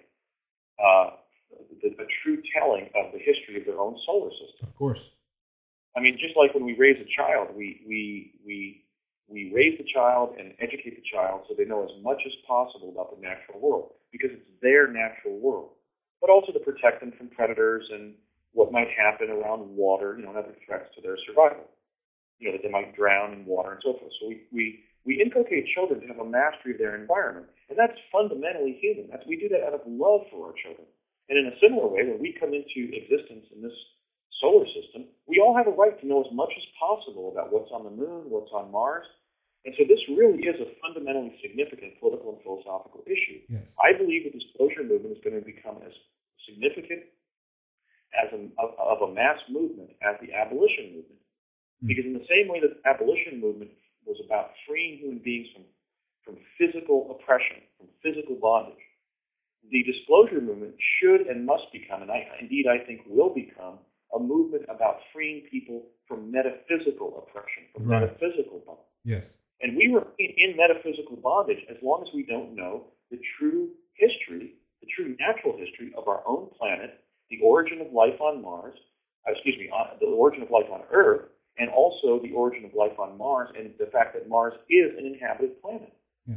a true telling of the history of their own solar system. Of course. I mean, just like when we raise a child, we raise the child and educate the child so they know as much as possible about the natural world, because it's their natural world, but also to protect them from predators and what might happen around water, and other threats to their survival, that they might drown in water and so forth. So we inculcate children to have a mastery of their environment, and that's fundamentally human. We do that out of love for our children. And in a similar way, when we come into existence in this solar system, we all have a right to know as much as possible about what's on the moon, what's on Mars. And so this really is a fundamentally significant political and philosophical issue. Yes. I believe the disclosure movement is going to become as significant of a mass movement as the abolition movement. Because in the same way that the abolition movement was about freeing human beings from physical oppression, from physical bondage, the disclosure movement should and must become, and I think will become, a movement about freeing people from metaphysical oppression, from metaphysical bondage. Yes. And we remain in metaphysical bondage as long as we don't know the true history, the true natural history of our own planet, the origin of life on Mars, the origin of life on Earth, and also the origin of life on Mars, and the fact that Mars is an inhabited planet. Yes.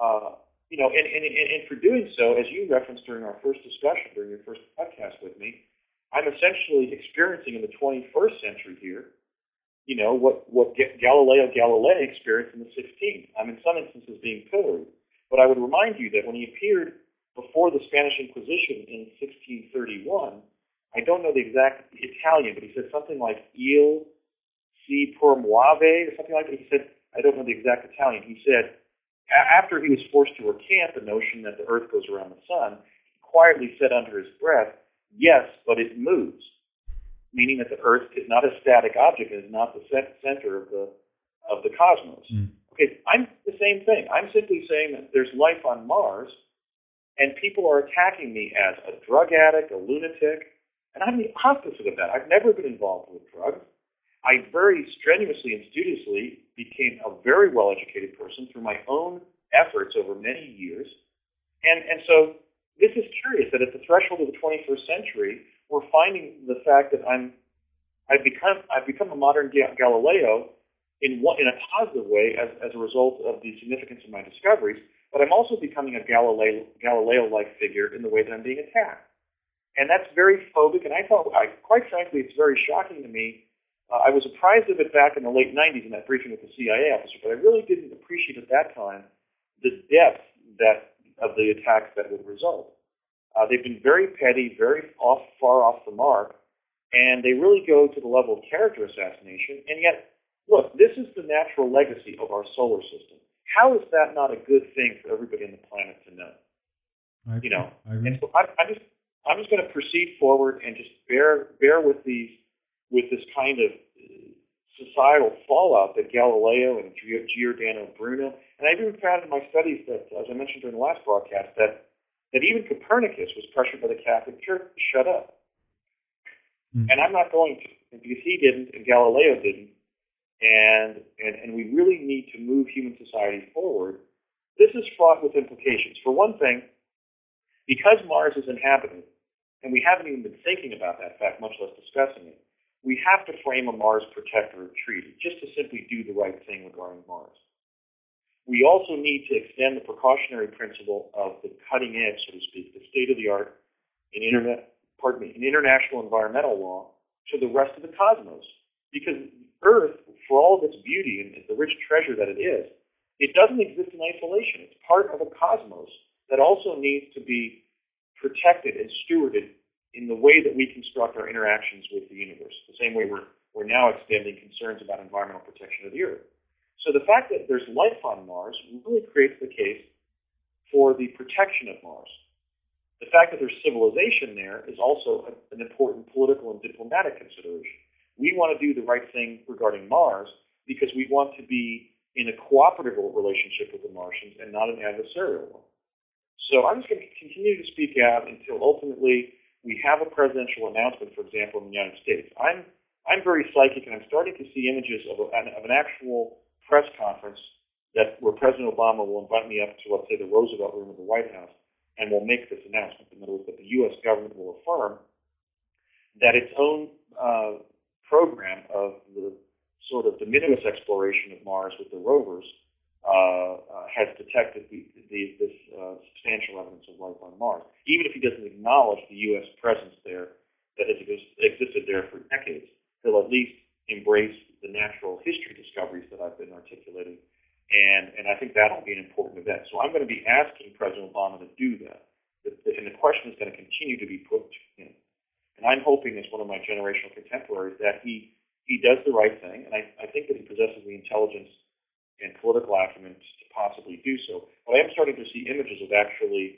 And for doing so, as you referenced during our first discussion, during your first podcast with me, I'm essentially experiencing in the 21st century here, what Galileo Galilei experienced in the 16th. I'm in some instances being pilloried. But I would remind you that when he appeared before the Spanish Inquisition in 1631, I don't know the exact Italian, but he said something like "Il si promuove," or something like that. He said, I don't know the exact Italian. He said, after he was forced to recant the notion that the Earth goes around the sun, he quietly said under his breath, "Yes, but it moves," meaning that the Earth is not a static object and is not the center of the cosmos. Mm. Okay, I'm the same thing. I'm simply saying that there's life on Mars, and people are attacking me as a drug addict, a lunatic, and I'm the opposite of that. I've never been involved with drugs. I very strenuously and studiously became a very well-educated person through my own efforts over many years. And so this is curious that at the threshold of the 21st century, we're finding the fact that I've become a modern Galileo in a positive way as a result of the significance of my discoveries, but I'm also becoming a Galileo-like figure in the way that I'm being attacked. And that's very phobic, and quite frankly, it's very shocking to me. I was apprised of it back in the late 90s in that briefing with the CIA officer, but I really didn't appreciate at that time the depth of the attacks that would result. They've been very petty, very far off the mark, and they really go to the level of character assassination. And yet, look, this is the natural legacy of our solar system. How is that not a good thing for everybody on the planet to know? I agree. And so I'm just going to proceed forward and just bear with this kind of societal fallout that Galileo and Giordano Bruno, and I've even found in my studies that, as I mentioned during the last broadcast, that even Copernicus was pressured by the Catholic Church to shut up. Mm. And I'm not going to, because he didn't and Galileo didn't, and we really need to move human society forward. This is fraught with implications. For one thing, because Mars is inhabited, and we haven't even been thinking about that fact, much less discussing it, we have to frame a Mars Protectorate Treaty just to simply do the right thing regarding Mars. We also need to extend the precautionary principle of the cutting edge, so to speak, the state-of-the-art in international environmental law to the rest of the cosmos. Because Earth, for all of its beauty and the rich treasure that it is, it doesn't exist in isolation. It's part of a cosmos that also needs to be protected and stewarded in the way that we construct our interactions with the universe, the same way we're now extending concerns about environmental protection of the Earth. So the fact that there's life on Mars really creates the case for the protection of Mars. The fact that there's civilization there is also an important political and diplomatic consideration. We want to do the right thing regarding Mars because we want to be in a cooperative relationship with the Martians and not an adversarial one. So I'm just going to continue to speak out until ultimately we have a presidential announcement, for example, in the United States. I'm very psychic, and I'm starting to see images of an actual press conference where President Obama will invite me up to, let's say, the Roosevelt Room of the White House, and will make this announcement. In other words, that the U.S. government will affirm that its own program of the sort of de minimis exploration of Mars with the rovers has detected this substantial evidence of life on Mars. Even if he doesn't acknowledge the U.S. presence there that has existed there for decades, he'll at least embrace the natural history discoveries that I've been articulating. And I think that'll be an important event. So I'm going to be asking President Obama to do that. And the question is going to continue to be put to him. And I'm hoping, as one of my generational contemporaries, that he does the right thing. And I think that he possesses the intelligence and political acumen to possibly do so. But I am starting to see images of actually,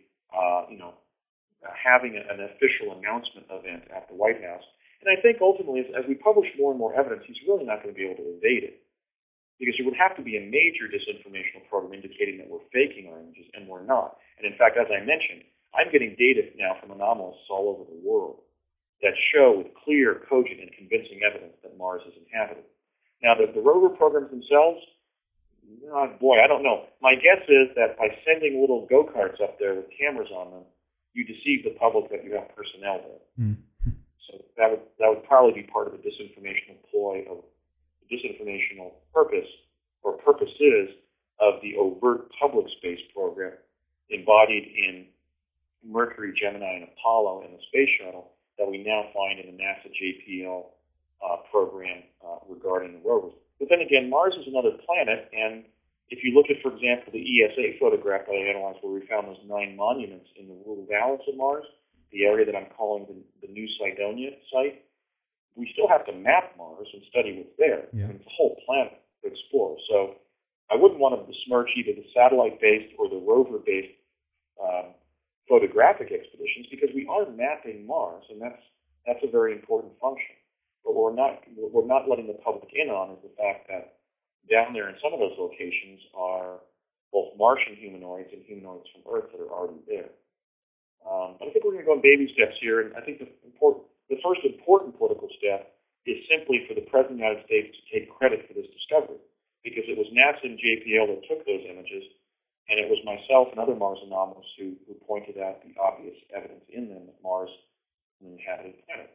having an official announcement event at the White House. And I think ultimately, as we publish more and more evidence, he's really not going to be able to evade it. Because it would have to be a major disinformational program indicating that we're faking our images, and we're not. And in fact, as I mentioned, I'm getting data now from anomalists all over the world. that show with clear, cogent, and convincing evidence that Mars is inhabited. Now, the rover programs themselves, boy, I don't know. My guess is that by sending little go-karts up there with cameras on them, you deceive the public that you have personnel there. Mm. So that would probably be part of the disinformational ploy of the disinformational purpose or purposes of the overt public space program embodied in Mercury, Gemini, and Apollo in the space shuttle that we now find in the NASA JPL program regarding the rovers. But then again, Mars is another planet, and if you look at, for example, the ESA photograph that I analyzed where we found those 9 monuments in the rule valence of Mars, the area that I'm calling the New Cydonia site, we still have to map Mars and study what's there. Yeah. I mean, it's a whole planet to explore. So I wouldn't want to besmirch either the satellite-based or the rover-based photographic expeditions because we are mapping Mars, and that's a very important function. But what we're not letting the public in on is the fact that down there in some of those locations are both Martian humanoids and humanoids from Earth that are already there. But I think we're going to go in baby steps here, and I think the first important political step is simply for the President of the United States to take credit for this discovery, because it was NASA and JPL that took those images, and it was myself and other Mars anomalists who pointed out the obvious evidence in them that Mars is an inhabited planet.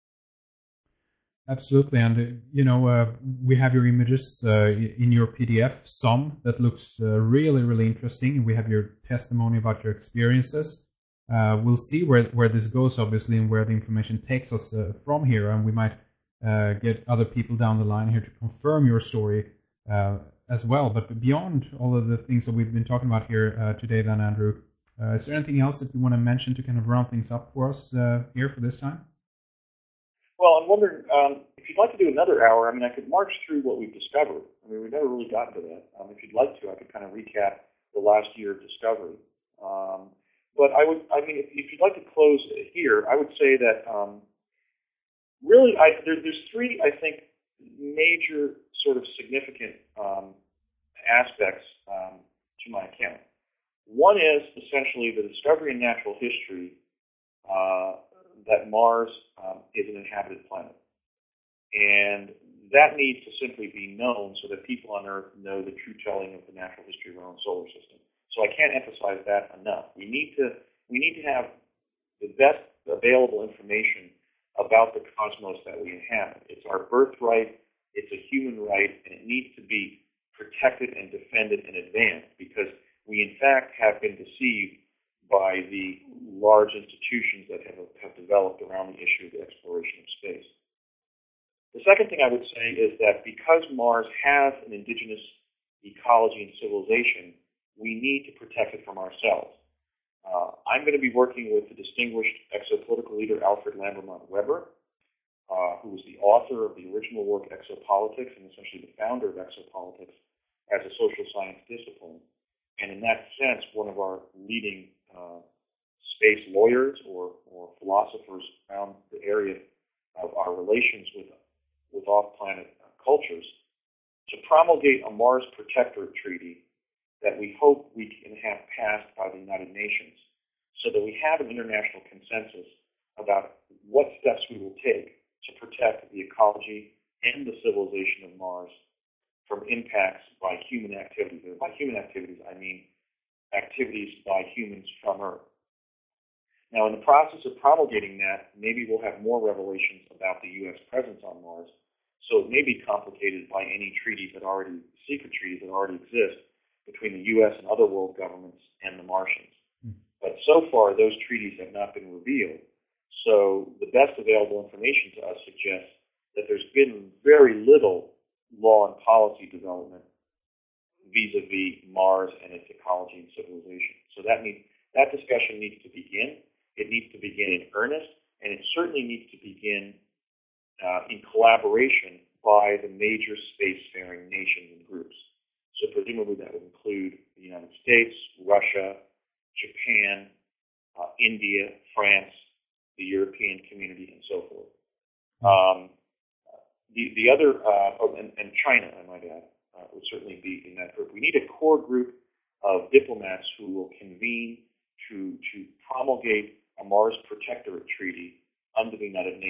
Absolutely, and we have your images in your PDF, some that looks really, really interesting. We have your testimony about your experiences. We'll see where this goes, obviously, and where the information takes us from here, and we might get other people down the line here to confirm your story as well. But beyond all of the things that we've been talking about here today, then, Andrew, is there anything else that you want to mention to kind of round things up for us here for this time? Well, I'm wondering if you'd like to do another hour. I mean, I could march through what we've discovered. I mean, we've never really gotten to that. If you'd like to, I could kind of recap the last year of discovery. But if you'd like to close here, I would say that really, there's 3, I think, major sort of significant aspects to my account. One is essentially the discovery in natural history that Mars is an inhabited planet. And that needs to simply be known so that people on Earth know the true telling of the natural history of our own solar system. So I can't emphasize that enough. We need to have the best available information about the cosmos that we inhabit. It's our birthright, it's a human right, and it needs to be protected and defended in advance because we in fact have been deceived by the large institutions that have developed around the issue of the exploration of space. The second thing I would say is that because Mars has an indigenous ecology and civilization, we need to protect it from ourselves. I'm going to be working with the distinguished exopolitical leader Alfred Lambermont Weber, who was the author of the original work Exopolitics and essentially the founder of exopolitics as a social science discipline. And in that sense, one of our leading space lawyers or philosophers around the area of our relations with off-planet cultures, to promulgate a Mars Protectorate Treaty that we hope we can have passed by the United Nations so that we have an international consensus about what steps we will take to protect the ecology and the civilization of Mars from impacts by human activities. And by human activities, I mean activities by humans from Earth. Now, in the process of promulgating that, maybe we'll have more revelations about the U.S. presence on Mars. So it may be complicated by any secret treaties that already exist between the U.S. and other world governments and the Martians. But so far, those treaties have not been revealed. So the best available information to us suggests that there's been very little law and policy development vis-a-vis Mars and its ecology and civilization. So that discussion needs to begin. It needs to begin in earnest, and it certainly needs to begin in collaboration by the major spacefaring nations and groups. So presumably that would include the United States, Russia, Japan, India, France, the European community, and so forth. The other, and China, I might add, would certainly be in that group. We need a core group of diplomats who will convene to promulgate a Mars Protectorate Treaty under the United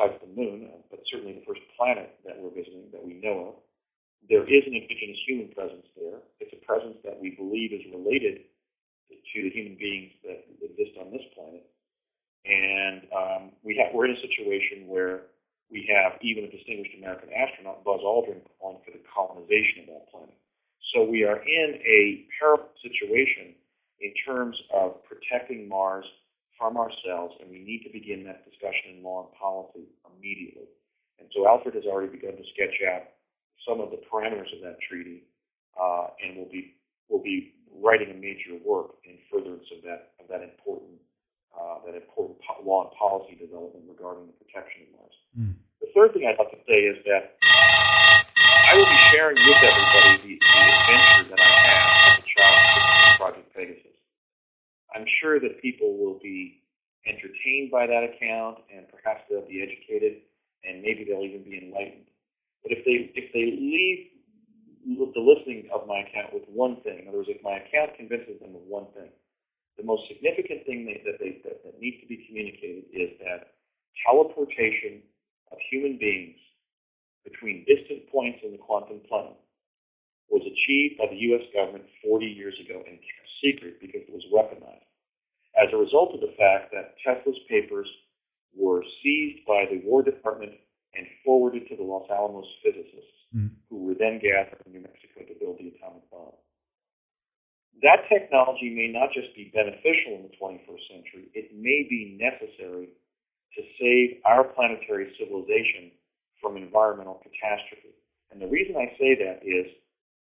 besides the moon, but certainly the first planet that we're visiting that we know of. There is an indigenous human presence there. It's a presence that we believe is related to the human beings that exist on this planet. And we're in a situation where we have even a distinguished American astronaut, Buzz Aldrin, calling for the colonization of that planet. So we are in a perilous situation in terms of protecting Mars from ourselves, and we need to begin that discussion in law and policy immediately. And so Alfred has already begun to sketch out some of the parameters of that treaty, and we'll be writing a major work in furtherance of that important law and policy development regarding the protection of Mars. The third thing I'd like to say is that I will be sharing with everybody the adventure that I had as a child in Project Pegasus. I'm sure that people will be entertained by that account, and perhaps they'll be educated, and maybe they'll even be enlightened. But if they leave the listening of my account with one thing, in other words, if my account convinces them of one thing, the most significant thing that needs to be communicated is that teleportation of human beings between distant points in the quantum plane was achieved by the U.S. government 40 years ago and kept secret because it was weaponized. As a result of the fact that Tesla's papers were seized by the War Department and forwarded to the Los Alamos physicists, who were then gathered in New Mexico to build the atomic bomb. That technology may not just be beneficial in the 21st century, it may be necessary to save our planetary civilization from environmental catastrophe. And the reason I say that is,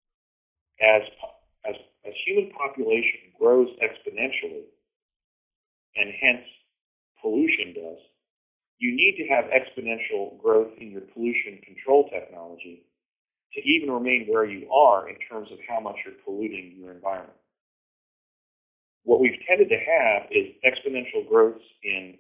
as human population grows exponentially, and hence pollution does, you need to have exponential growth in your pollution control technology to even remain where you are in terms of how much you're polluting your environment. What we've tended to have is exponential growths in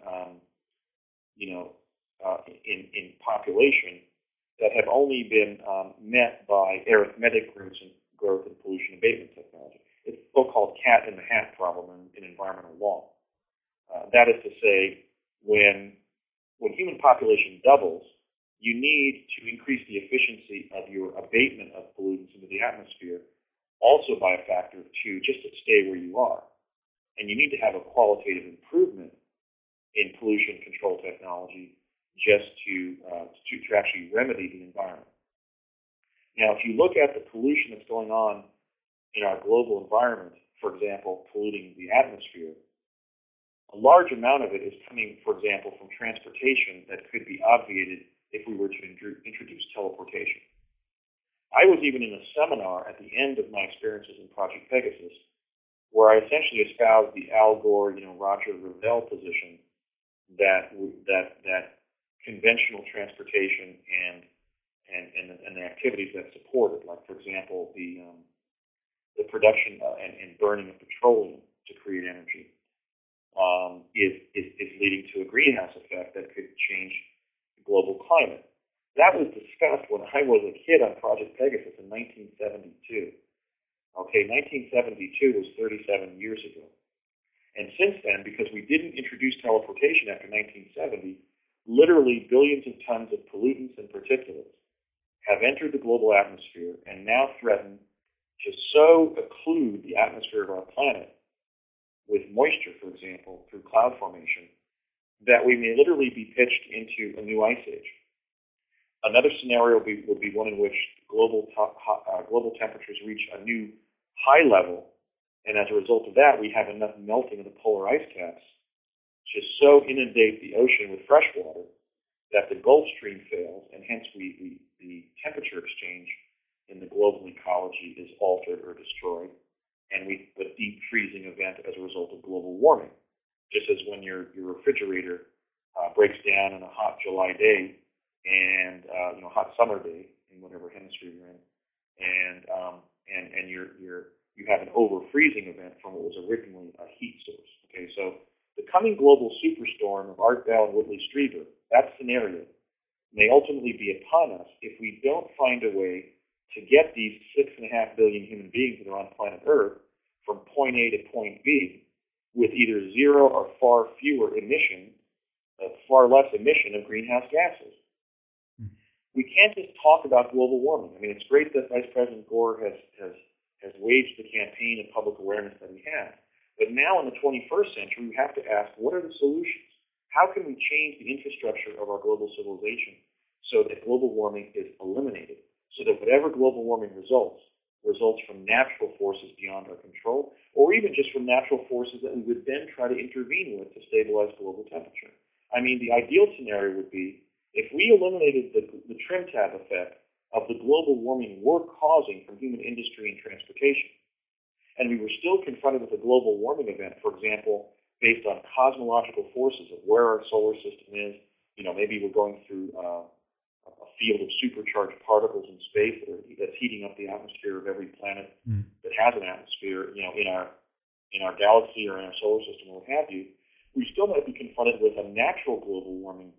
population that have only been met by arithmetic growth in pollution abatement technology. It's the so-called cat in the hat problem in environmental law. That is to say, when human population doubles, you need to increase the efficiency of your abatement of pollutants into the atmosphere also by a factor of 2 just to stay where you are. And you need to have a qualitative improvement in pollution control technology just to actually remedy the environment. Now, if you look at the pollution that's going on in our global environment, for example, polluting the atmosphere, a large amount of it is coming, for example, from transportation that could be obviated if we were to introduce teleportation. I was even in a seminar at the end of my experiences in Project Pegasus where I essentially espoused the Al Gore, Roger Revelle position that conventional transportation and the activities that support it, like, for example, the production and burning of petroleum to create energy, is leading to a greenhouse effect that could change the global climate. That was discussed when I was a kid on Project Pegasus in 1972. Okay, 1972 was 37 years ago. And since then, because we didn't introduce teleportation after 1970, literally billions of tons of pollutants and particulates have entered the global atmosphere and now threaten to so occlude the atmosphere of our planet with moisture, for example, through cloud formation, that we may literally be pitched into a new ice age. Another scenario would be one in which global temperatures reach a new high level, and as a result of that, we have enough melting of the polar ice caps to so inundate the ocean with fresh water that the Gulf Stream fails, and hence the temperature exchange in the global ecology is altered or destroyed, and we have a deep freezing event as a result of global warming. Just as when your refrigerator breaks down on a hot July day and hot summer day in whatever hemisphere you're in, and you have an over freezing event from what was originally a heat source. Okay, so the coming global superstorm of Art Bell and Whitley Strieber, that scenario, may ultimately be upon us if we don't find a way to get these 6.5 billion human beings that are on planet Earth from point A to point B with either zero or far fewer emissions of far less emission of greenhouse gases. We can't just talk about global warming. I mean, it's great that Vice President Gore has waged the campaign of public awareness that he has. But now in the 21st century, we have to ask, what are the solutions? How can we change the infrastructure of our global civilization so that global warming is eliminated, so that whatever global warming results from natural forces beyond our control, or even just from natural forces that we would then try to intervene with to stabilize global temperature. I mean, the ideal scenario would be if we eliminated the trim tab effect of the global warming we're causing from human industry and transportation, and we were still confronted with a global warming event, for example, based on cosmological forces of where our solar system is. You know, maybe we're going through a field of supercharged particles in space that's heating up the atmosphere of every planet that has an atmosphere, you know, in our galaxy or in our solar system or what have you. We still might be confronted with a natural global warming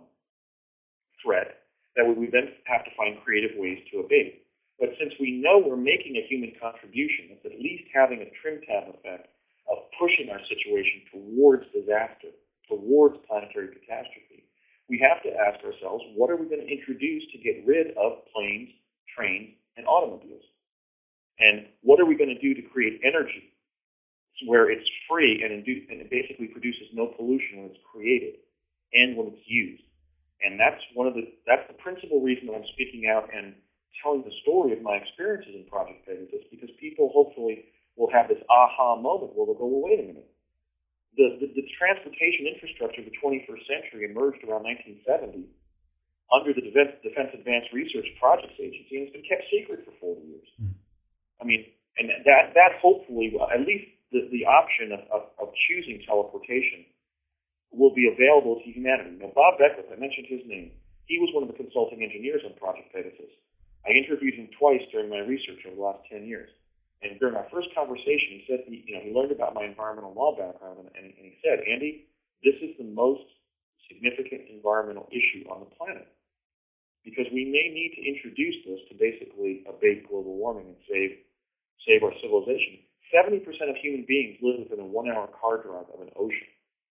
threat that we then have to find creative ways to abate. But since we know we're making a human contribution, it's at least having a trim tab effect of pushing our situation towards disaster, towards planetary catastrophe. We have to ask ourselves, what are we going to introduce to get rid of planes, trains, and automobiles? And what are we going to do to create energy where it's free and it basically produces no pollution when it's created and when it's used? And that's the principal reason that I'm speaking out and telling the story of my experiences in Project Pegasus, because people hopefully will have this aha moment where they'll go, well, wait a minute. The transportation infrastructure of the 21st century emerged around 1970 under the Defense Advanced Research Projects Agency, and it's been kept secret for 40 years. I mean, and that hopefully, at least the option of choosing teleportation will be available to humanity. Now, Bob Beckwith, I mentioned his name. He was one of the consulting engineers on Project Pegasus. I interviewed him twice during my research over the last 10 years. And during our first conversation, he said, he learned about my environmental law background, and he said, Andy, this is the most significant environmental issue on the planet, because we may need to introduce this to basically abate global warming and save our civilization. 70% of human beings live within a 1-hour car drive of an ocean.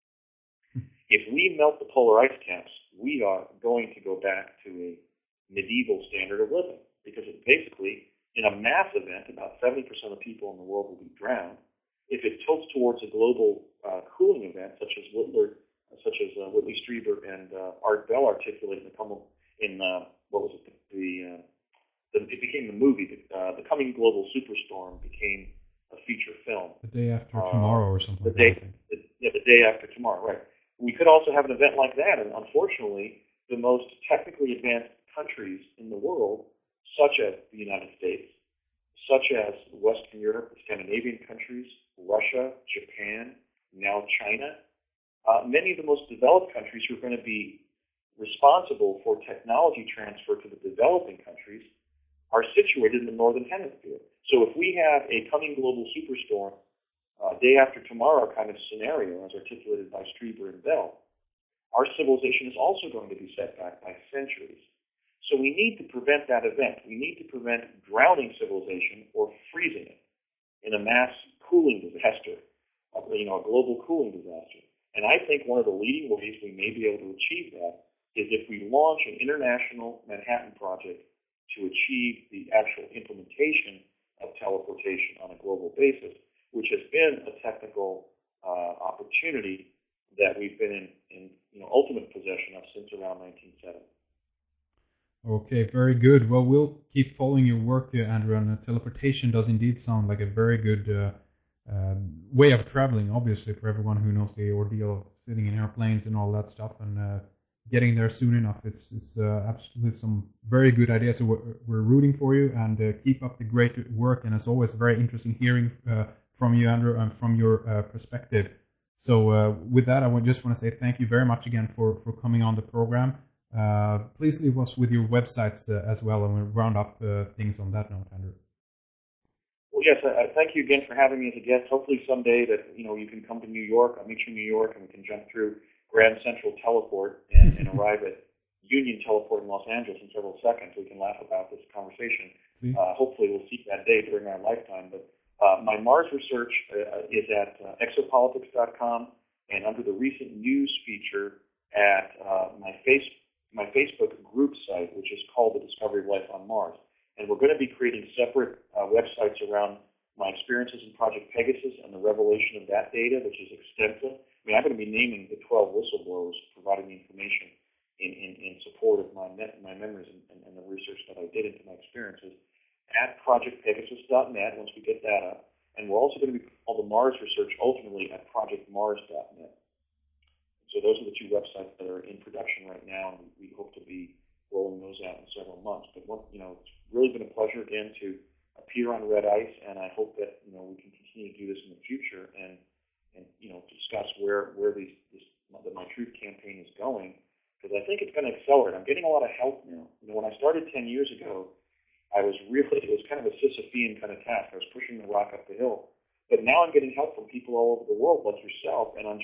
If we melt the polar ice caps, we are going to go back to a medieval standard of living, because it basically, in a mass event, about 70% of people in the world will be drowned. If it tilts towards a global cooling event, such as Whitley Strieber and Art Bell articulated it became the movie. The Coming Global Superstorm became a feature film. The Day After Tomorrow or something the Day After Tomorrow, right. We could also have an event like that, and unfortunately, the most technically advanced countries in the world, such as the United States, such as Western Europe, the Scandinavian countries, Russia, Japan, now China, many of the most developed countries who are going to be responsible for technology transfer to the developing countries are situated in the Northern Hemisphere. So if we have a coming global superstorm, day after tomorrow kind of scenario, as articulated by Strieber and Bell, our civilization is also going to be set back by centuries. So we need to prevent that event. We need to prevent drowning civilization or freezing it in a mass cooling disaster, a global cooling disaster. And I think one of the leading ways we may be able to achieve that is if we launch an international Manhattan Project to achieve the actual implementation of teleportation on a global basis, which has been a technical opportunity that we've been in ultimate possession of since around 1970. Okay, very good. Well, we'll keep following your work, Andrew, and teleportation does indeed sound like a very good way of traveling, obviously, for everyone who knows the ordeal of sitting in airplanes and all that stuff, and getting there soon enough. It's absolutely some very good ideas. So we're rooting for you, and keep up the great work, and it's always very interesting hearing from you, Andrew, and from your perspective. So with that, I just want to say thank you very much again for coming on the program. Please leave us with your websites as well, and we'll round up things on that note, Andrew. Well, yes, I thank you again for having me as a guest. Hopefully someday that you can come to New York. I'll meet you in New York, and we can jump through Grand Central Teleport and arrive at Union Teleport in Los Angeles in several seconds. We can laugh about this conversation. Hopefully we'll see that day during our lifetime. But my Mars research is at exopolitics.com, and under the recent news feature at my Facebook group site, which is called The Discovery of Life on Mars. And we're going to be creating separate websites around my experiences in Project Pegasus and the revelation of that data, which is extensive. I mean, I'm going to be naming the 12 whistleblowers providing me information in support of my memories and the research that I did into my experiences at projectpegasus.net once we get that up. And we're also going to be all the Mars research ultimately at projectmars.net. So those are the two websites that are in production right now, and we hope to be rolling those out in several months. But it's really been a pleasure again to appear on Red Ice, and I hope that we can continue to do this in the future and discuss where the My Truth campaign is going, because I think it's going to accelerate. I'm getting a lot of help now. When I started 10 years ago, it was kind of a Sisyphean kind of task. I was pushing the rock up the hill. But now I'm getting help from people all over the world, like yourself, and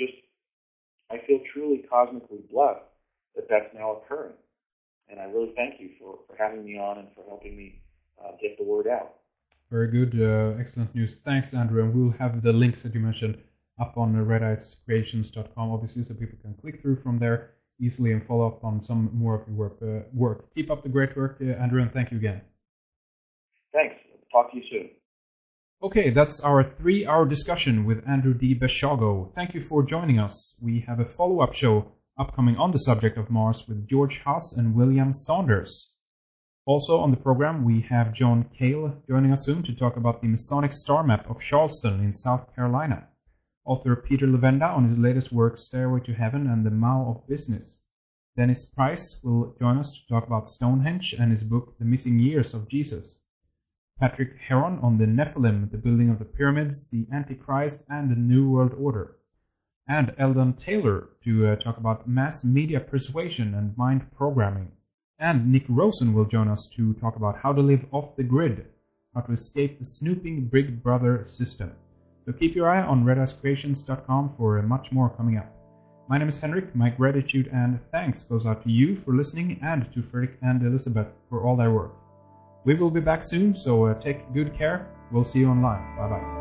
I feel truly cosmically blessed that that's now occurring. And I really thank you for having me on and for helping me get the word out. Very good. Excellent news. Thanks, Andrew. And we'll have the links that you mentioned up on redicecreations.com, obviously, so people can click through from there easily and follow up on some more of your work. Keep up the great work, Andrew, and thank you again. Thanks. Talk to you soon. Okay, that's our 3-hour discussion with Andrew D. Basiago. Thank you for joining us. We have a follow-up show upcoming on the subject of Mars with George Haas and William Saunders. Also on the program, we have John Cale joining us soon to talk about the Masonic star map of Charleston in South Carolina. Author Peter Levenda on his latest work, Stairway to Heaven and the Mao of Business. Dennis Price will join us to talk about Stonehenge and his book, The Missing Years of Jesus. Patrick Heron on the Nephilim, the building of the pyramids, the Antichrist, and the New World Order. And Eldon Taylor to talk about mass media persuasion and mind programming. And Nick Rosen will join us to talk about how to live off the grid, how to escape the snooping Big Brother system. So keep your eye on redicecreations.com for much more coming up. My name is Henrik. My gratitude and thanks goes out to you for listening and to Fredrik and Elizabeth for all their work. We will be back soon, so take good care. We'll see you online. Bye-bye.